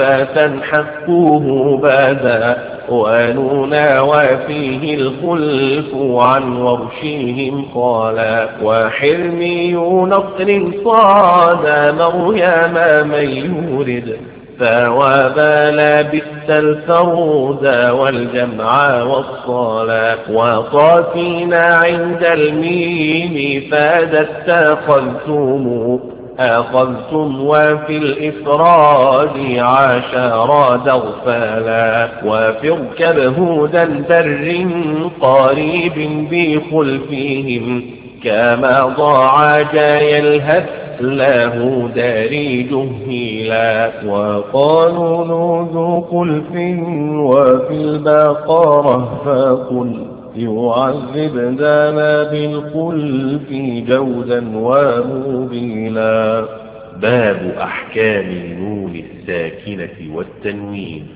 فتنحكه بدا ونونا وفيه الخلف عن ورشهم قالا. وحرمي نصر صاد مريم من يورد فوابال بئس الفرود والجمع والصلا. وقاتينا عند الميم فادت تأخذتم أخذتم وفي الإفراد عشر دغفالا. وفي اركب هودا بر قريب بخلفهم كما ضاع جاي الهد له داري جهيلا. وقالوا ذو خلف وفي البقرة فقل يعذب دانا بالخلف جودا ومبيلا. باب أحكام النون الساكنة والتنوين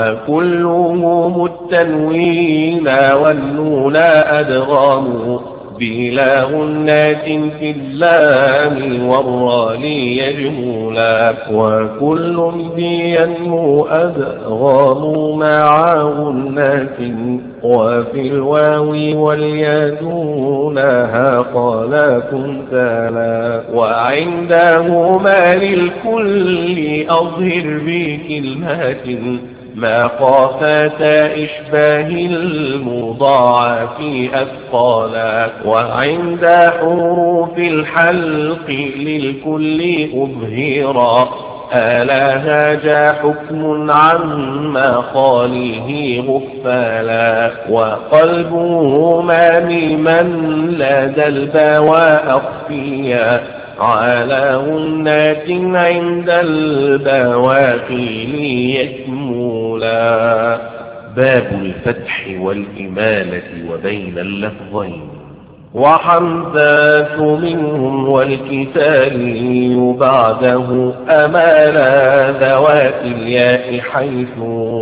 وكلهم التنوين والنون أدغام بلا غنات في اللام والراء يجمولا. وكل بينمو أدغام مع غنات وفي الواو واليادونها قال كنتالا. وعندهما للكل أظهر بكلمات ما خافتا إشباه المضاعف أثقالا. وعند حروف الحلق للكل أظهرا ألا هاجا حكم عما خاله غفالا. وقلبهما ممن لدى البواء أخفيا على غنات عند البواقي ليكمولا. باب الفتح والإمالة وبين اللفظين وحمزات منهم والكتالي بعده أمالا ذوات الياء حيث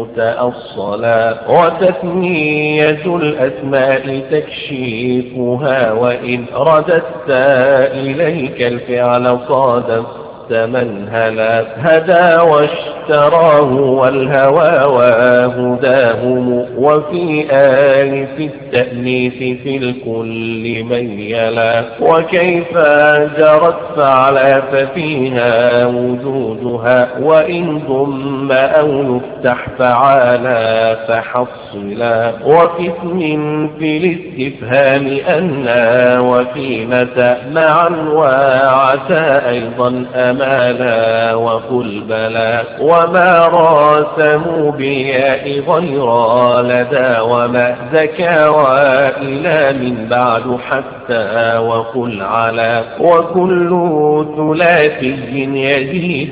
تأصلا. وتثنية الأسماء تكشيفها وإن رددت إليك الفعل صادف من هلا هدى واشتراه والهوى وهداهم. وفي آل في التأنيث في الكل ميلا. وكيف جرت فعلا ففيها وجودها وإن ضم أو يفتح فعالا فحصلا. وفي اسم في الاستفهام أنا وفي متى معا وعسى أيضا أمالا وقل بلا. وما راسموا بالياء غير لدى وما زكى وإلى من بعد حتى وقل على. وكل ثلاثي يزيد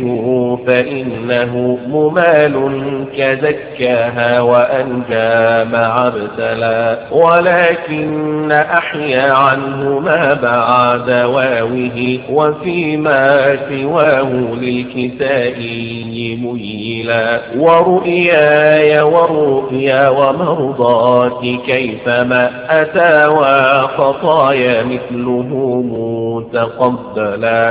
فإنه ممال كزكاها وأنجى مع ابتلى. ولكن أحيا عنه ما بعد واوه وفيما سواه للكسائي ميلا. ورؤياي والرؤيا ومرضات كيفما أتى وخطايا مثله متقبلا.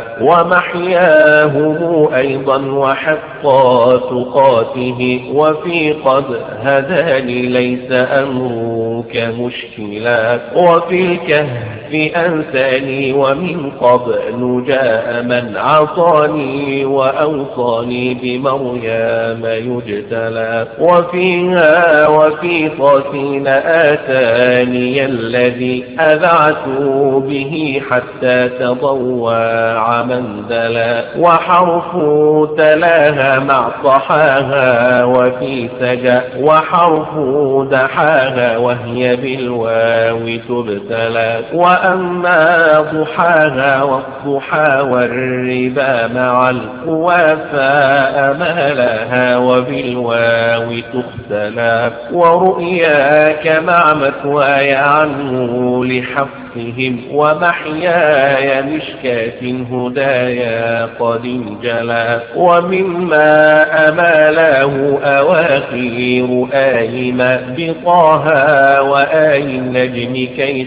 ومحياهم أيضا وحقا تقاته وفي قد هداني ليس أمرك مشكلا. وفي الكهف أنساني ومن قبل جاء من عصاني وأوصاني بمريم يجتلى. وفيها وفي طاسين آتاني الذي أذعت به حتى تضوع مندلا. وحرف تلاها مع صحاها وفي سجى وحرف دحاها وهي بالواو تبتلى. وأما ضحاها والضحى والربا مع القوافى أمالها وبالواو تختلى. ورؤياك مع مثواي عنه لحفظهم ومحياي مشكاة هدايا قد انجلى. ومما أمالاه أواخير آيما بطاها وآي النجم كي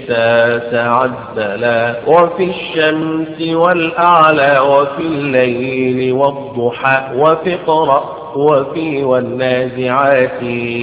تتعدلا. وفي الشمس والأعلى وفي الليل والضحى وفي اقرأ وفي والنازعات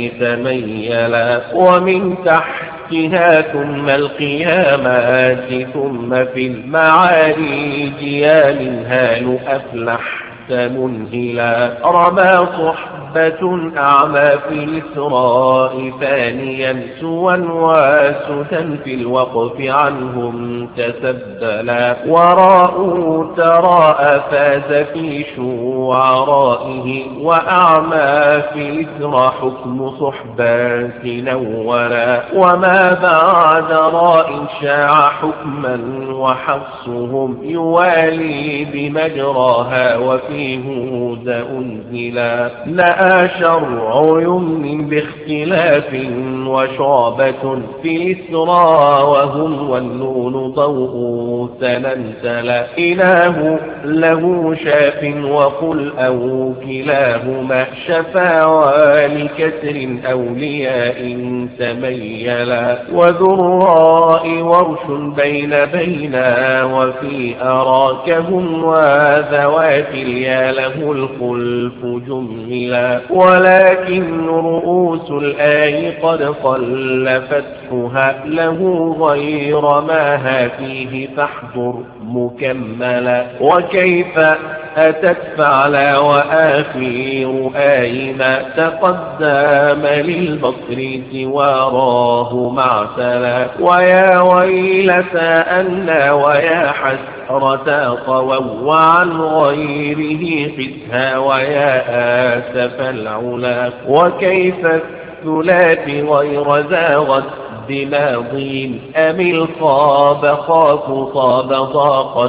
تميلا. ومن تحتها ثم القيامات ثم في المعارج يا منهال أفلح منهلا. رمى صحبة أعمى في الإسراء ثانيا سوا واسدا في الوقف عنهم تسبلا. وراء تراء فاز في شعرائه وأعمى في الإسراء حكم صحبات نورا. وما بعد راء شاع حكما وحفصهم يوالي بمجراها وفي فيه هدى أنزلا. لا شرع يمن باختلاف وشعبة في الإسراء وهم والنون ضوء تننتلا. إله له شاف وقل أو كلاهما شفا ولكسر أولياء تميلا. وذراء ورش بين بينا وفي أراكهم وذوات يا له الخلف جملا. ولكن رؤوس الآي قد قل فتحها له غير ما فيه فاحضر مكملا. وكيف أتت فعلا وآخير آي ما تقدم للبصر سواراه معسلا. ويا ويلتى أنا ويا حسرة طووا وعن غيره قسها ويا آسف العلا. وكيف الثلاث غير زاغت بماضين أم الخاب خاف طاب ضاقت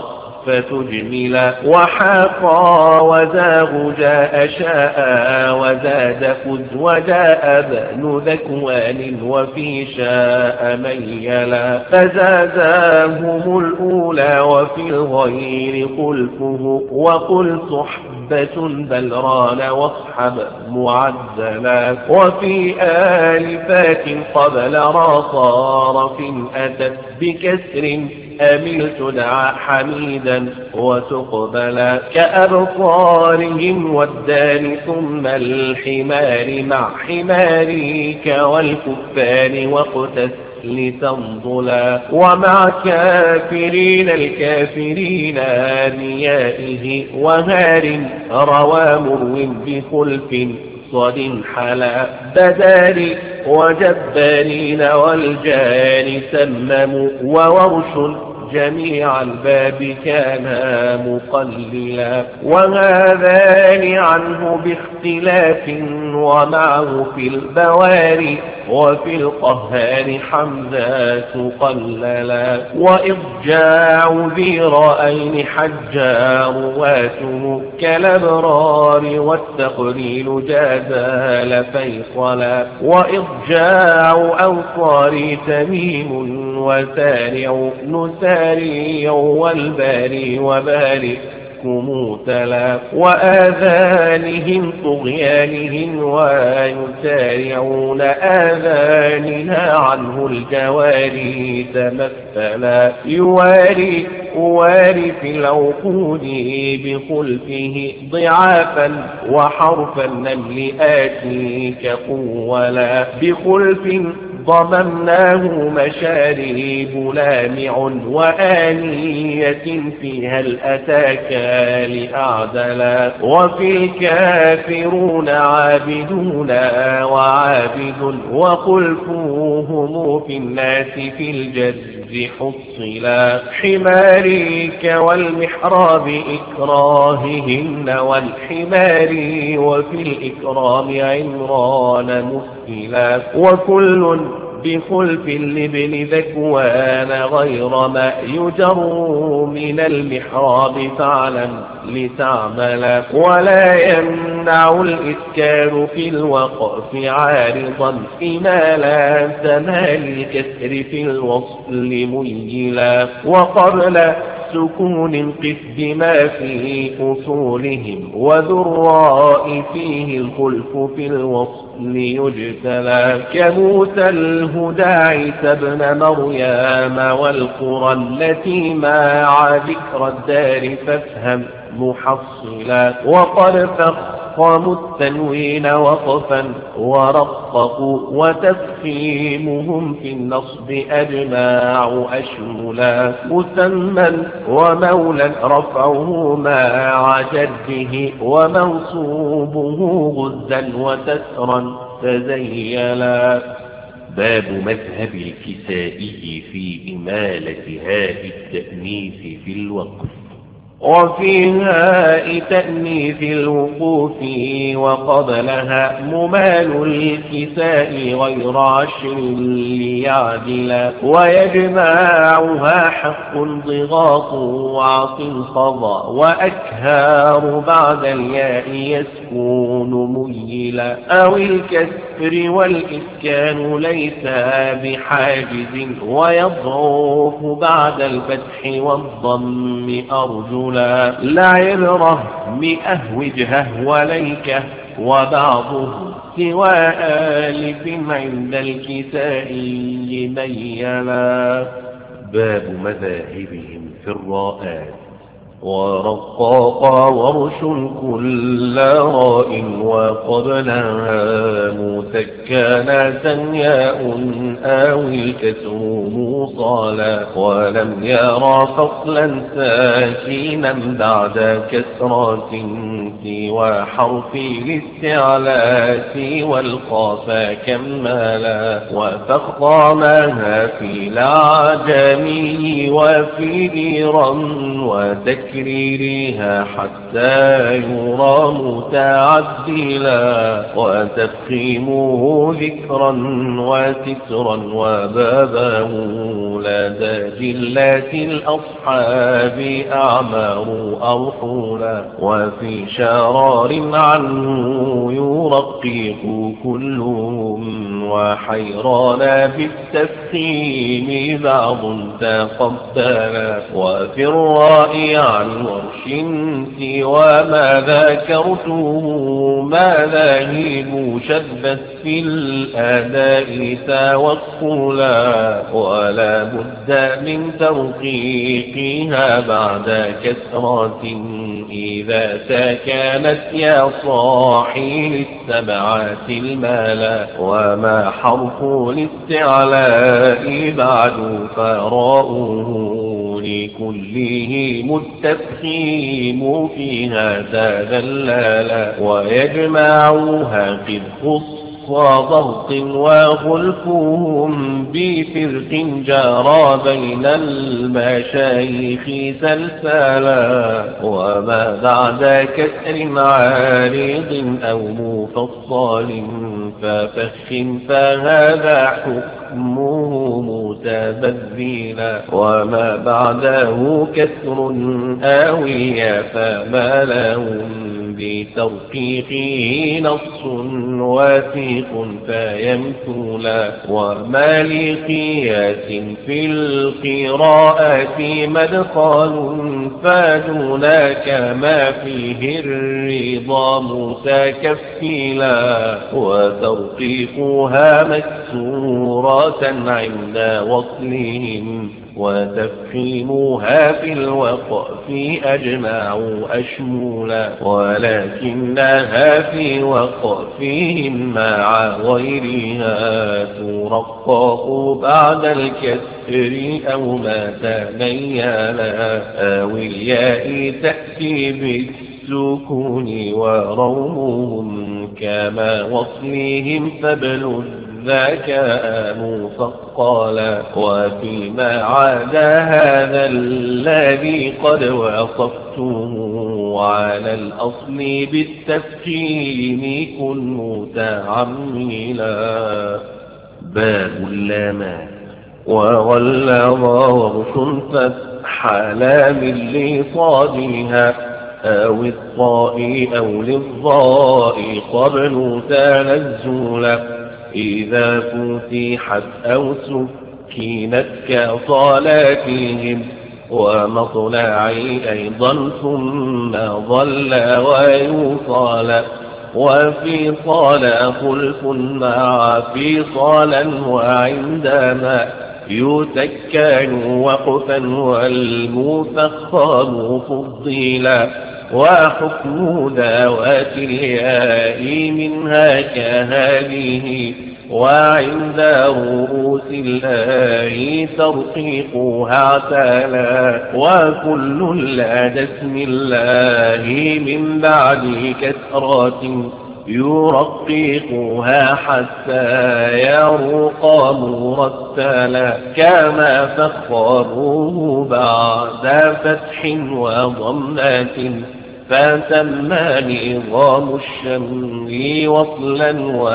فتجملا وحاقا وزاغ جاء شاء وزاد فز وجاء بأن ذكوان وفي شاء ميلا فزازاهم الأولى وفي الغير خلفه وقل صحبة بل ران واصحب معزلا وفي آلفات قبل را صارف أتت بكسر أمل تدعى حميدا وتقبلا كأبصارهم والدان ثم الحمار مع حمارك والكفار وقتس لتنضلا ومع كافرين الكافرين نيائه وهار روى مرو بخلف صد حلا بدار وجبارين والجان سمموا وورش جميع الباب كان مقللا وهذان عنه باختلاف ومعه في البواري وفي القهار حمزة قللا وإضجاع ذي رأين حجار واته كالأبرار والتقليل جازال فيصلا وإضجاع أوصار تميم وسارع نساري والباري وباري متلا وآذانهم طغيانهم ويسارعون آذانها عنه الجواري تمثلا يواري واري في العقود بخلفه ضعافا وحرف النمل آتيك قولا بخلف ضممناه مشارب لامع وآنية فيها الأتاك لأعدلا وفي الكافرون عابدون وعابد وخلفوهم في الناس في الجد حصلا حمارك والمحراب إكراههن والحمار وفي الإكرام عمران مسهلا وكل بخلف لابن ذكوان غير ما يجر من المحراب فعلا لتعمل ولا يمنع الإسكان في الوقف عارضا إمالا تمال الكسر في الوصل ميلا وقبل سكون قف بما في أصولهم وذراء فيه الخلف في الوصل يجتلى كموسى الهدى عيسى ابن مريم والقرى التي مع ذكر الدار فافهم محصلا وقد فخموا التنوين وقفا ورققوا وتفخيمهم في النصب أجماع أشملا مسمى ومولا رفعه مع جده ومنصوبه غزا وتسرا تزيلا. باب مذهب الكسائي في إمالة هاء التأنيث في الوقف. وفي هاء تأنيث الوقوف وقبلها ممال الكساء غير عشر ليعدلا ويجمعها حق ضغاط وعط خضا وأكهار بعد الياء يسكون ميلا أو الكسر والإسكان ليس بحاجز ويضعف بعد الفتح والضم أرجلا لا عبرة مئة وجهه وليكه وبعضه سوى آلف عند الكسائي ميلا. باب مذاهبهم في الراءات. ورقاق ورش كل راء وقبلها مسكنات ياء آوي الكسر موصالا ولم يرى فصلا ساكنا بعد كسرات سوى حرف الاستعلاء والقافا كمالا وفخامها في العجمي وفي إيران وذكر تكريرها حتى يرى متعدلا وتفخيمه ذكرا وسترا وبابه لدى جلات الأصحاب أعمار أرحولا وفي شرار عنه يرقيق كلهم وحيران بالتفخيم بعض تقبلا وفي الرأي عن ورش سوى ما ذكرته ما ذاهب شذت في الأداء توصلا ولا بد من ترقيقها بعد كسرة إذا سكنت يا صاحي للسبعات المالا وما حرف الاستعلاء بعد فراؤه لكله التفخيم فيها تذللا ويجمعها في الخص وضغط وخلفهم بفرق جرى بين المشايخ سلسلا وما بعد كسر عارض أو مفصل ففخ فهذا حكمه متبذلا وما بعده كسر آوية فما لهم بترقيقه نص وثيق فيمثلا وما لقياس في القراءة مدخل فدونك ما فيه الرضا متكفلا وترقيقها مكسورة عند وصلهم وتفخيمها في الوقف أجمع أشمولا ولكنها في وقفهم مع غيرها ترقق بعد الكسر أو ما تميلا أو الياء تأتي بالسكون ورومهم كما وصلهم فبل ذاك مثقلا وفيما عدا هذا الذي قد وصفته على الأصل بالتفخيم كن متعملا باب اللامات وغلظ ورش فتح لام لصادها أو الطاء أو للضاء قبل تنزلا إذا فتحت أو سكنت كصلاتهم ومطلعي أيضا ثم ظل ويوصل وفي صال خلف مع في صالا وعندما يتكان وقفا والمفخم فضيلا وحكم ذوات الياء منها كهذه وعند رؤوس الله ترقيقها اعتلا وكل لدى اسم الله من بعد كسرات يرققها حتى يروق مرتلا كما فخروه بعد فتح وضمات فسمى نظام الشمل وصلا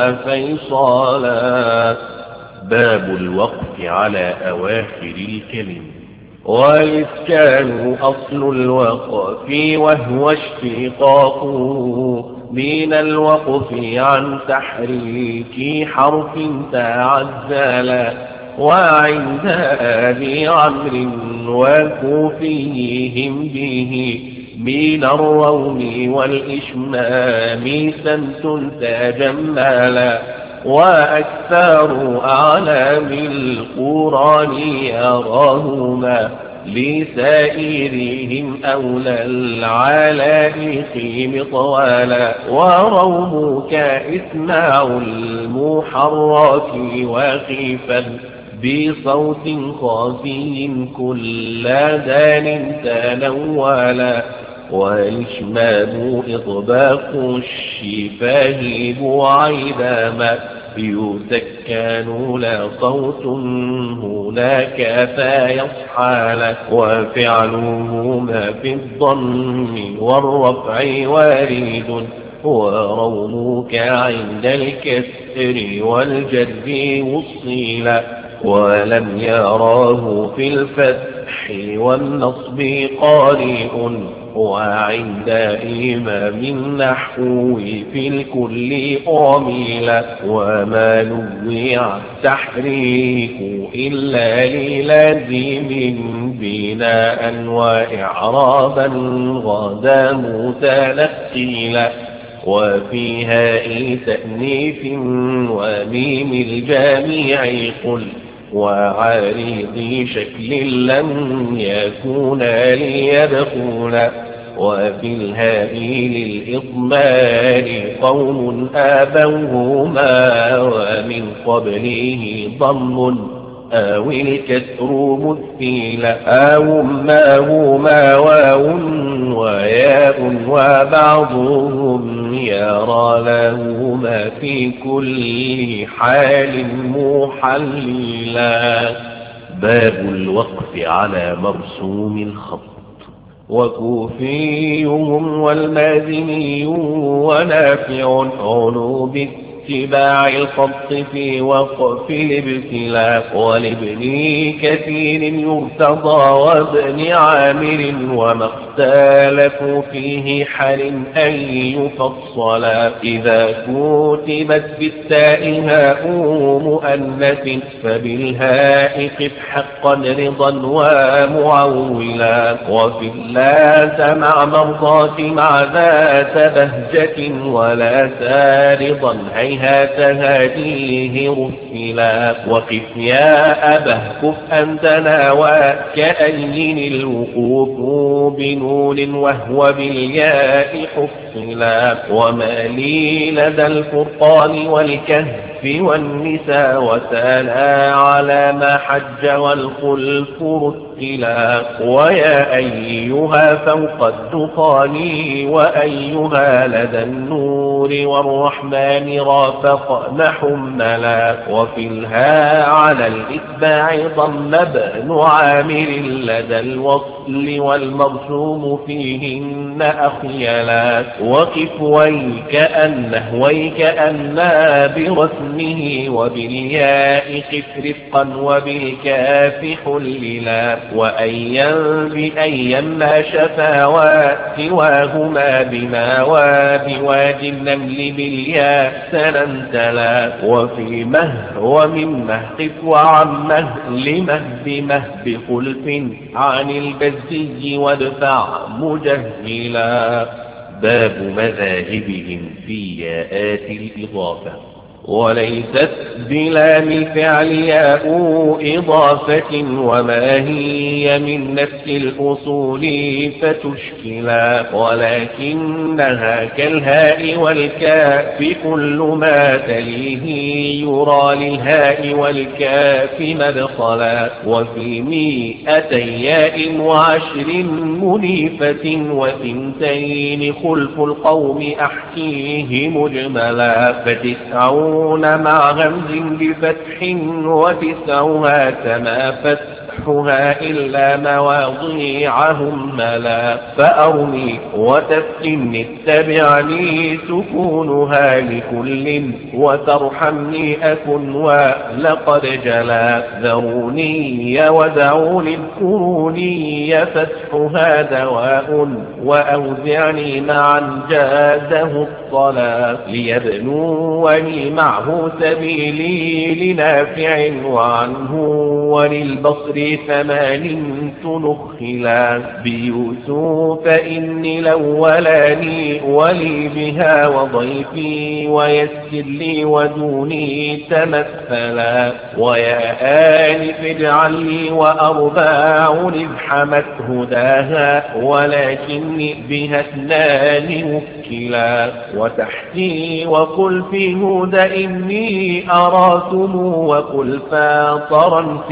وفيصالا باب الوقف على أواخر الكلم والإسكان أصل الوقف وهو اشتقاقه من الوقف عن تحريك حرف تعزلا وعند أبي عمرو وكوفيهم به من الروم والإشمام سمت تجملا وأكثر أعلام القرآن يراهما لسائرهم أولى العلائق مطوالا ورومك إسماع المحرك وخيفا بصوت خافي كل دان تنولا والإشمام إطباق الشفاه بعيدما يسكن لا صوت هناك فيصحى وفعله ما في الضم والرفع وارد ورومك عند الكسر والجر وصيلا ولم يراه في الفتح والنصب قارئ وعند إمام النحو في الكل أميلا وما نوع التحريك إلا للازم بناء وإعرابا غدا متنقلا وفي هاء تأنيث وميم الجامع قل وعارض شكل لم يكون ليدخل وفي الهاء للإضمار قوم آبوهما ومن قبله ضم أو الكسر مثيلا أو ما هما واو وياء وبعضهم يرى لهما في كل حال محللا. باب الوقف على مرسوم الخط وكوفيهم والمازني ونافع علو اتباع الخط في وقف الابتلاء ولابن كثير يرتضى وابن عامر وما اختلفوا فيه حال أن يفصلا إذا كتبت بالتاء هاء مؤنث فبالهاء قف حقا رضا ومعولا وفي اللات مع مرضات مع ذات بهجة ولا سارضا هيهات هديه رسلا وقف يا أبه كف أنتنا وكأين الوقوف بنون وهو بالياء حصلا وما لي لدى الفرقان والكهف والنساء وسالا على ما حج والخلف رتلا ويا أيها فوق الدخان وأيها لدى النور والرحمن رافقن حملا وفي الها على الإتباع ضم بن عامر لدى الوصل والمرسوم فيهن أخيلا وقف ويكأنه ويكأنا برسمه وبالياء قف رفقا وبالكاف حللا وأيا بأيا ما شفا سواهما بما وبواد النمل بالياء سننتلا وفي مه ومن مه قف وعمه لمه بمه بخلف عن البزي وادفع مجهلا. باب مذاهبهم في ياءات الإضافة وليست بلام الفعل ياء إضافة وما هي من نفس الأصول فتشكلا ولكنها كالهاء والكاف كل ما تليه يرى للهاء والكاف مدخلا وفي مئتي ياء وعشر منيفة وثنتين خلف القوم أحكيه مجملا فتسعون مع غمز بفتح وتسعها كما فتحها إلا مواضيعهم ملا فأرمي وتفتن اتبعني سكونها لكل وترحمني أكن ولقد جلا ذروني ودعوني اذكروني فتحها دواء وأوزعني معا جاده الصلاة ليبنوني معه سبيلي لنافع وعنه وللبصر ثمان تنخلا بيوسف إني الأولاني ولي بها وضيفي ويسر لي ودوني تمثلا ويا آل فاجعل لي وأرباع إذ حمت هداها ولكني بها اثنان وكلا وتحتي وقل في هدى إني أراكم وقل فاطرا في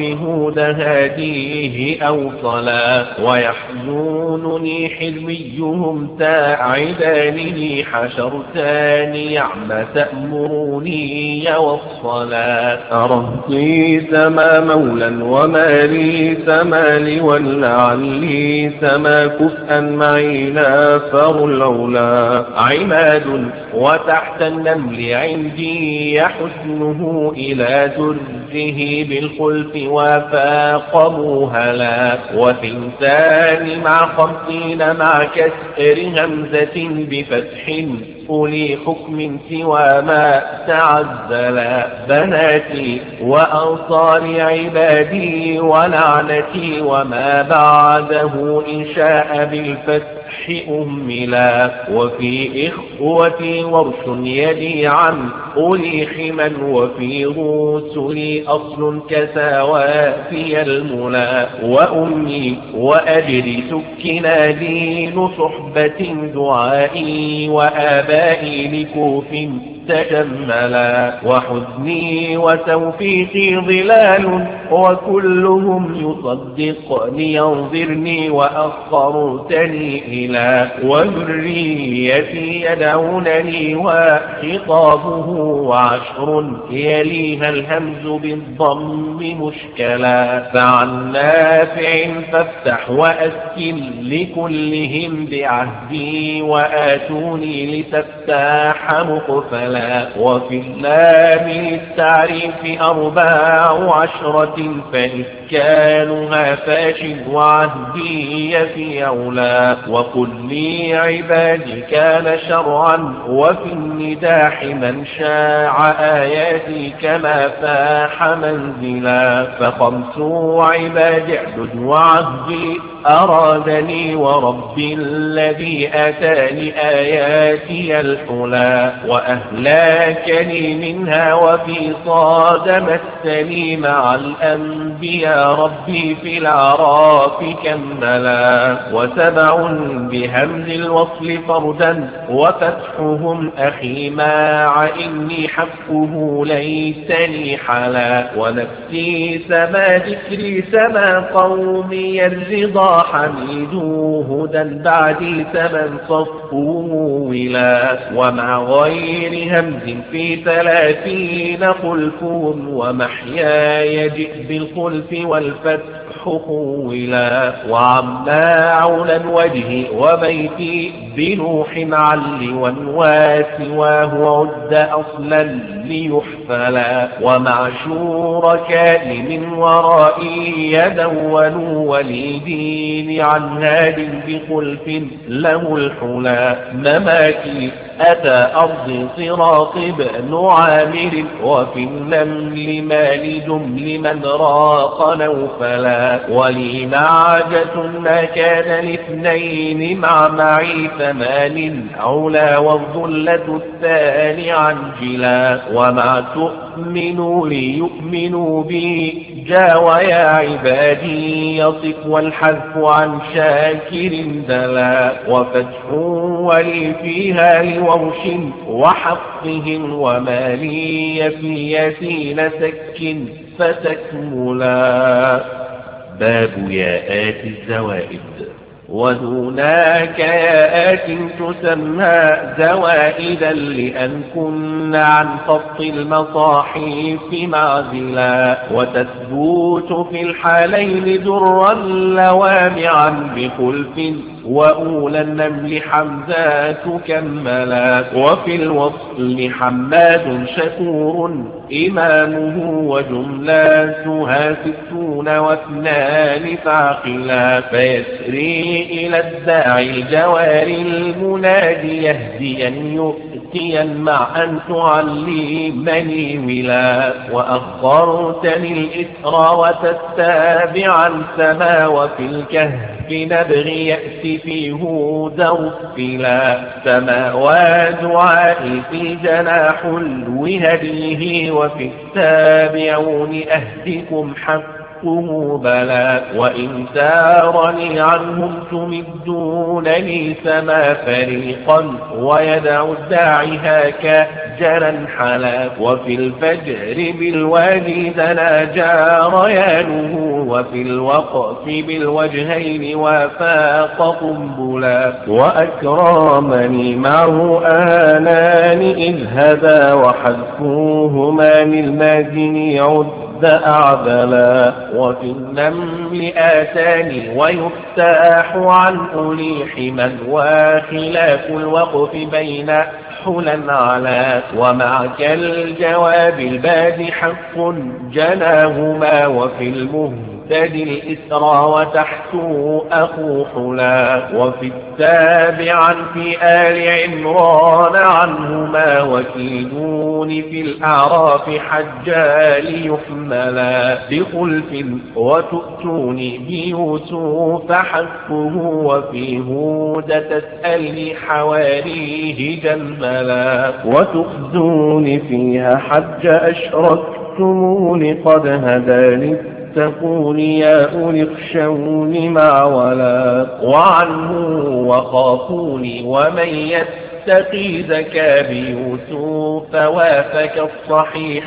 هود هاديه أوصلا ويحزونني حلميهم تاعدانني حشرتاني يعم تأمروني يوصلا أرهطي سما مولا وما لي سما لولعلي سما كفءا معي نافر العلا عماد وتحت النمل عندي يحسنه إلى درجه بالخلف وفاق موهلا وثنتان مع خمسين مع كسر همزة بفتح أولي حكم سوى ما تعزلا بناتي وأنصار عبادي ولعنتي وما بعده إن شاء بالفتح أملا وفي إخوتي ورش يدي عن أولي حما وفي رسلي أصل كسوافي الملا وأمي وأجري سكنا دين صحبة دعائي وآبائي لكوف تجملا وحزني وتوفيقي ظلال وكلهم يصدقني ينظرني وأخرتني إلى وذريتي يدعونني وخطابه وعشر يليها الهمز بالضم مشكلا فعن نافع فافتح وأسكن لكلهم بعهدي وآتوني لتفتاح مقفلا وفي اللام التعريف أربع عشرة فإسكانها فاش وعهدي في أولى وقل لي عبادي كان شرعا وفي النداح من شاع آياتي كما فاح منزلا فخمس عباد اعدد وعهدي أرادني ورب الذي أتاني آياتي الحلا وأهلاكني منها وفي صاد مسني مع الأنبياء ربي في العراف كملا وسبع بهمز الوصل فردا وفتحهم أخي مع إني حقه ليتني حلا ونفسي سما ذكري سما قومي الرضا حميدو هدى بعدي سما صفه ولا ومع غير همز في ثلاثين خلفهم ومحياي جئ بالخلف والفتح خولا وعما عولا وجهي وبيتي بنوح علي وسواه عد أصلا ليحفلا ومع شركاء من ورائي يدونوا وليدين عن هاد بخلف له الحلا مماكي أتى أرض صراط بن عامر وفي النمل مال جمل من راق نوفلا ولي معجة ما كان لاثنين مع معي ثمان علا والظلة الثاني عنجلا ومع تؤمنوا ليؤمنوا بي جاء ويا عبادي يصف والحذف عن شاكر دلا وفتح ولي فيها لورش وحفظهم وما لي في ياسين سك فتكملا باب ياءات الزوائد وهناك ياءات تسمى زوائدا لأن كن عن خط المصاحف معزلا وتثبت في الحالين درا لوامعا بخلف وأولى النمل حمزات كملا وفي الوصل حماد شكور إمامه وجملاتها ستون واثنان فاقلا فيسري إلى الداعي الجوار المنادي يهديا يؤتيا مع أن تعلمني ولا وأخرتني الإسرى وتتابعا سما وفي الكهف نبغي يأتي في هودا رفلا سما ودعائي في جناح الوهديه وفي التابعون أهدكم حق حقه بلا. وإن سارني عنهم تمدونني سما فريقا ويدع الداعي هاكا جرا حلا. وفي الفجر بالوادي دنا جاريانه وفي الوقف بالوجهين وفاق قنبلا. وأكرمني معه آنان إذ هدى وحذفوهما للمازن عد أعدلا. وفي النمل آتاني ويفتاح عن أولي حما وخلاف الوقف بين حلا على. ومعك الجواب الباد حق جناهما وفي المهتدي الإسرى وتحته أخو حلا. وفي التابعا في آل عمران عنهما وكيدون في الأعراف حجال يحملا. بخلف وتؤتوني بيوسف حقه وفي هود تسألني حواريه جملا. وتخزوني فيها حج أشركتموني قد هداني اتقون يا أولي اخشوني مع ولا. وعنه وخافوني ومن يتقي زكى بيوسف وافك الصحيح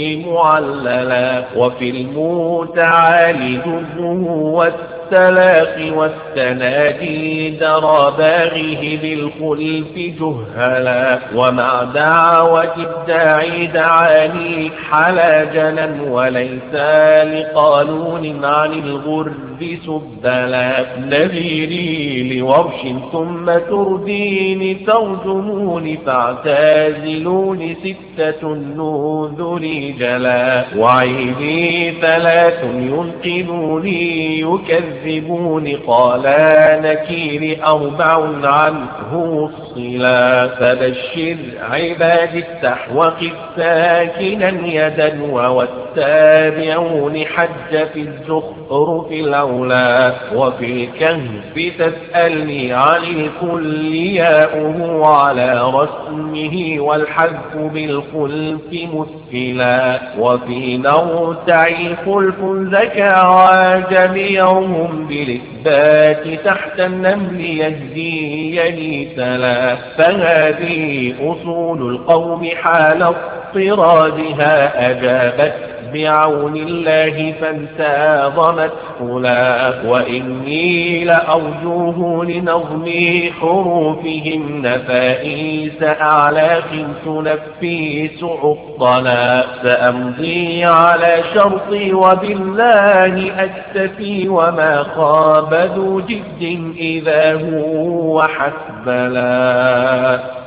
معللا. وفي المتعالي جره التلاقي والتنادي درى باغيه بالخلف جهلا. ومع دعوة الداعي دعاني حلا جنا وليس لقالون عن الغرب سبلا. نذيري لورش ثم ترديني ترجموني فاعتازلوني ستة نوذري جلا. وعيدي ثلاث ينقذوني يكذبوني قالا نكير أربع عنه الصلا. فبشر عباد التحوق الساكنا يدا والتابعون حج في الزخرف الأولى. وفي الكهف تسألني عن الكل ياؤه على رسمه والحذف بالخلف مسهلا. وفي نرتعي خلف زكى جميعهم بالإثبات تحت النمل يهديني سلا. فهذه أصول القوم حال اضطرادها أجابت بعون الله فانتظمت حلا. وإني لأرجوه لنظم حروفهم نفائس أعلاق تنفيس عطلا. سأمضي على شرطي وبالله أكتفي وما خاب ذو جد إذا هو حسبلا.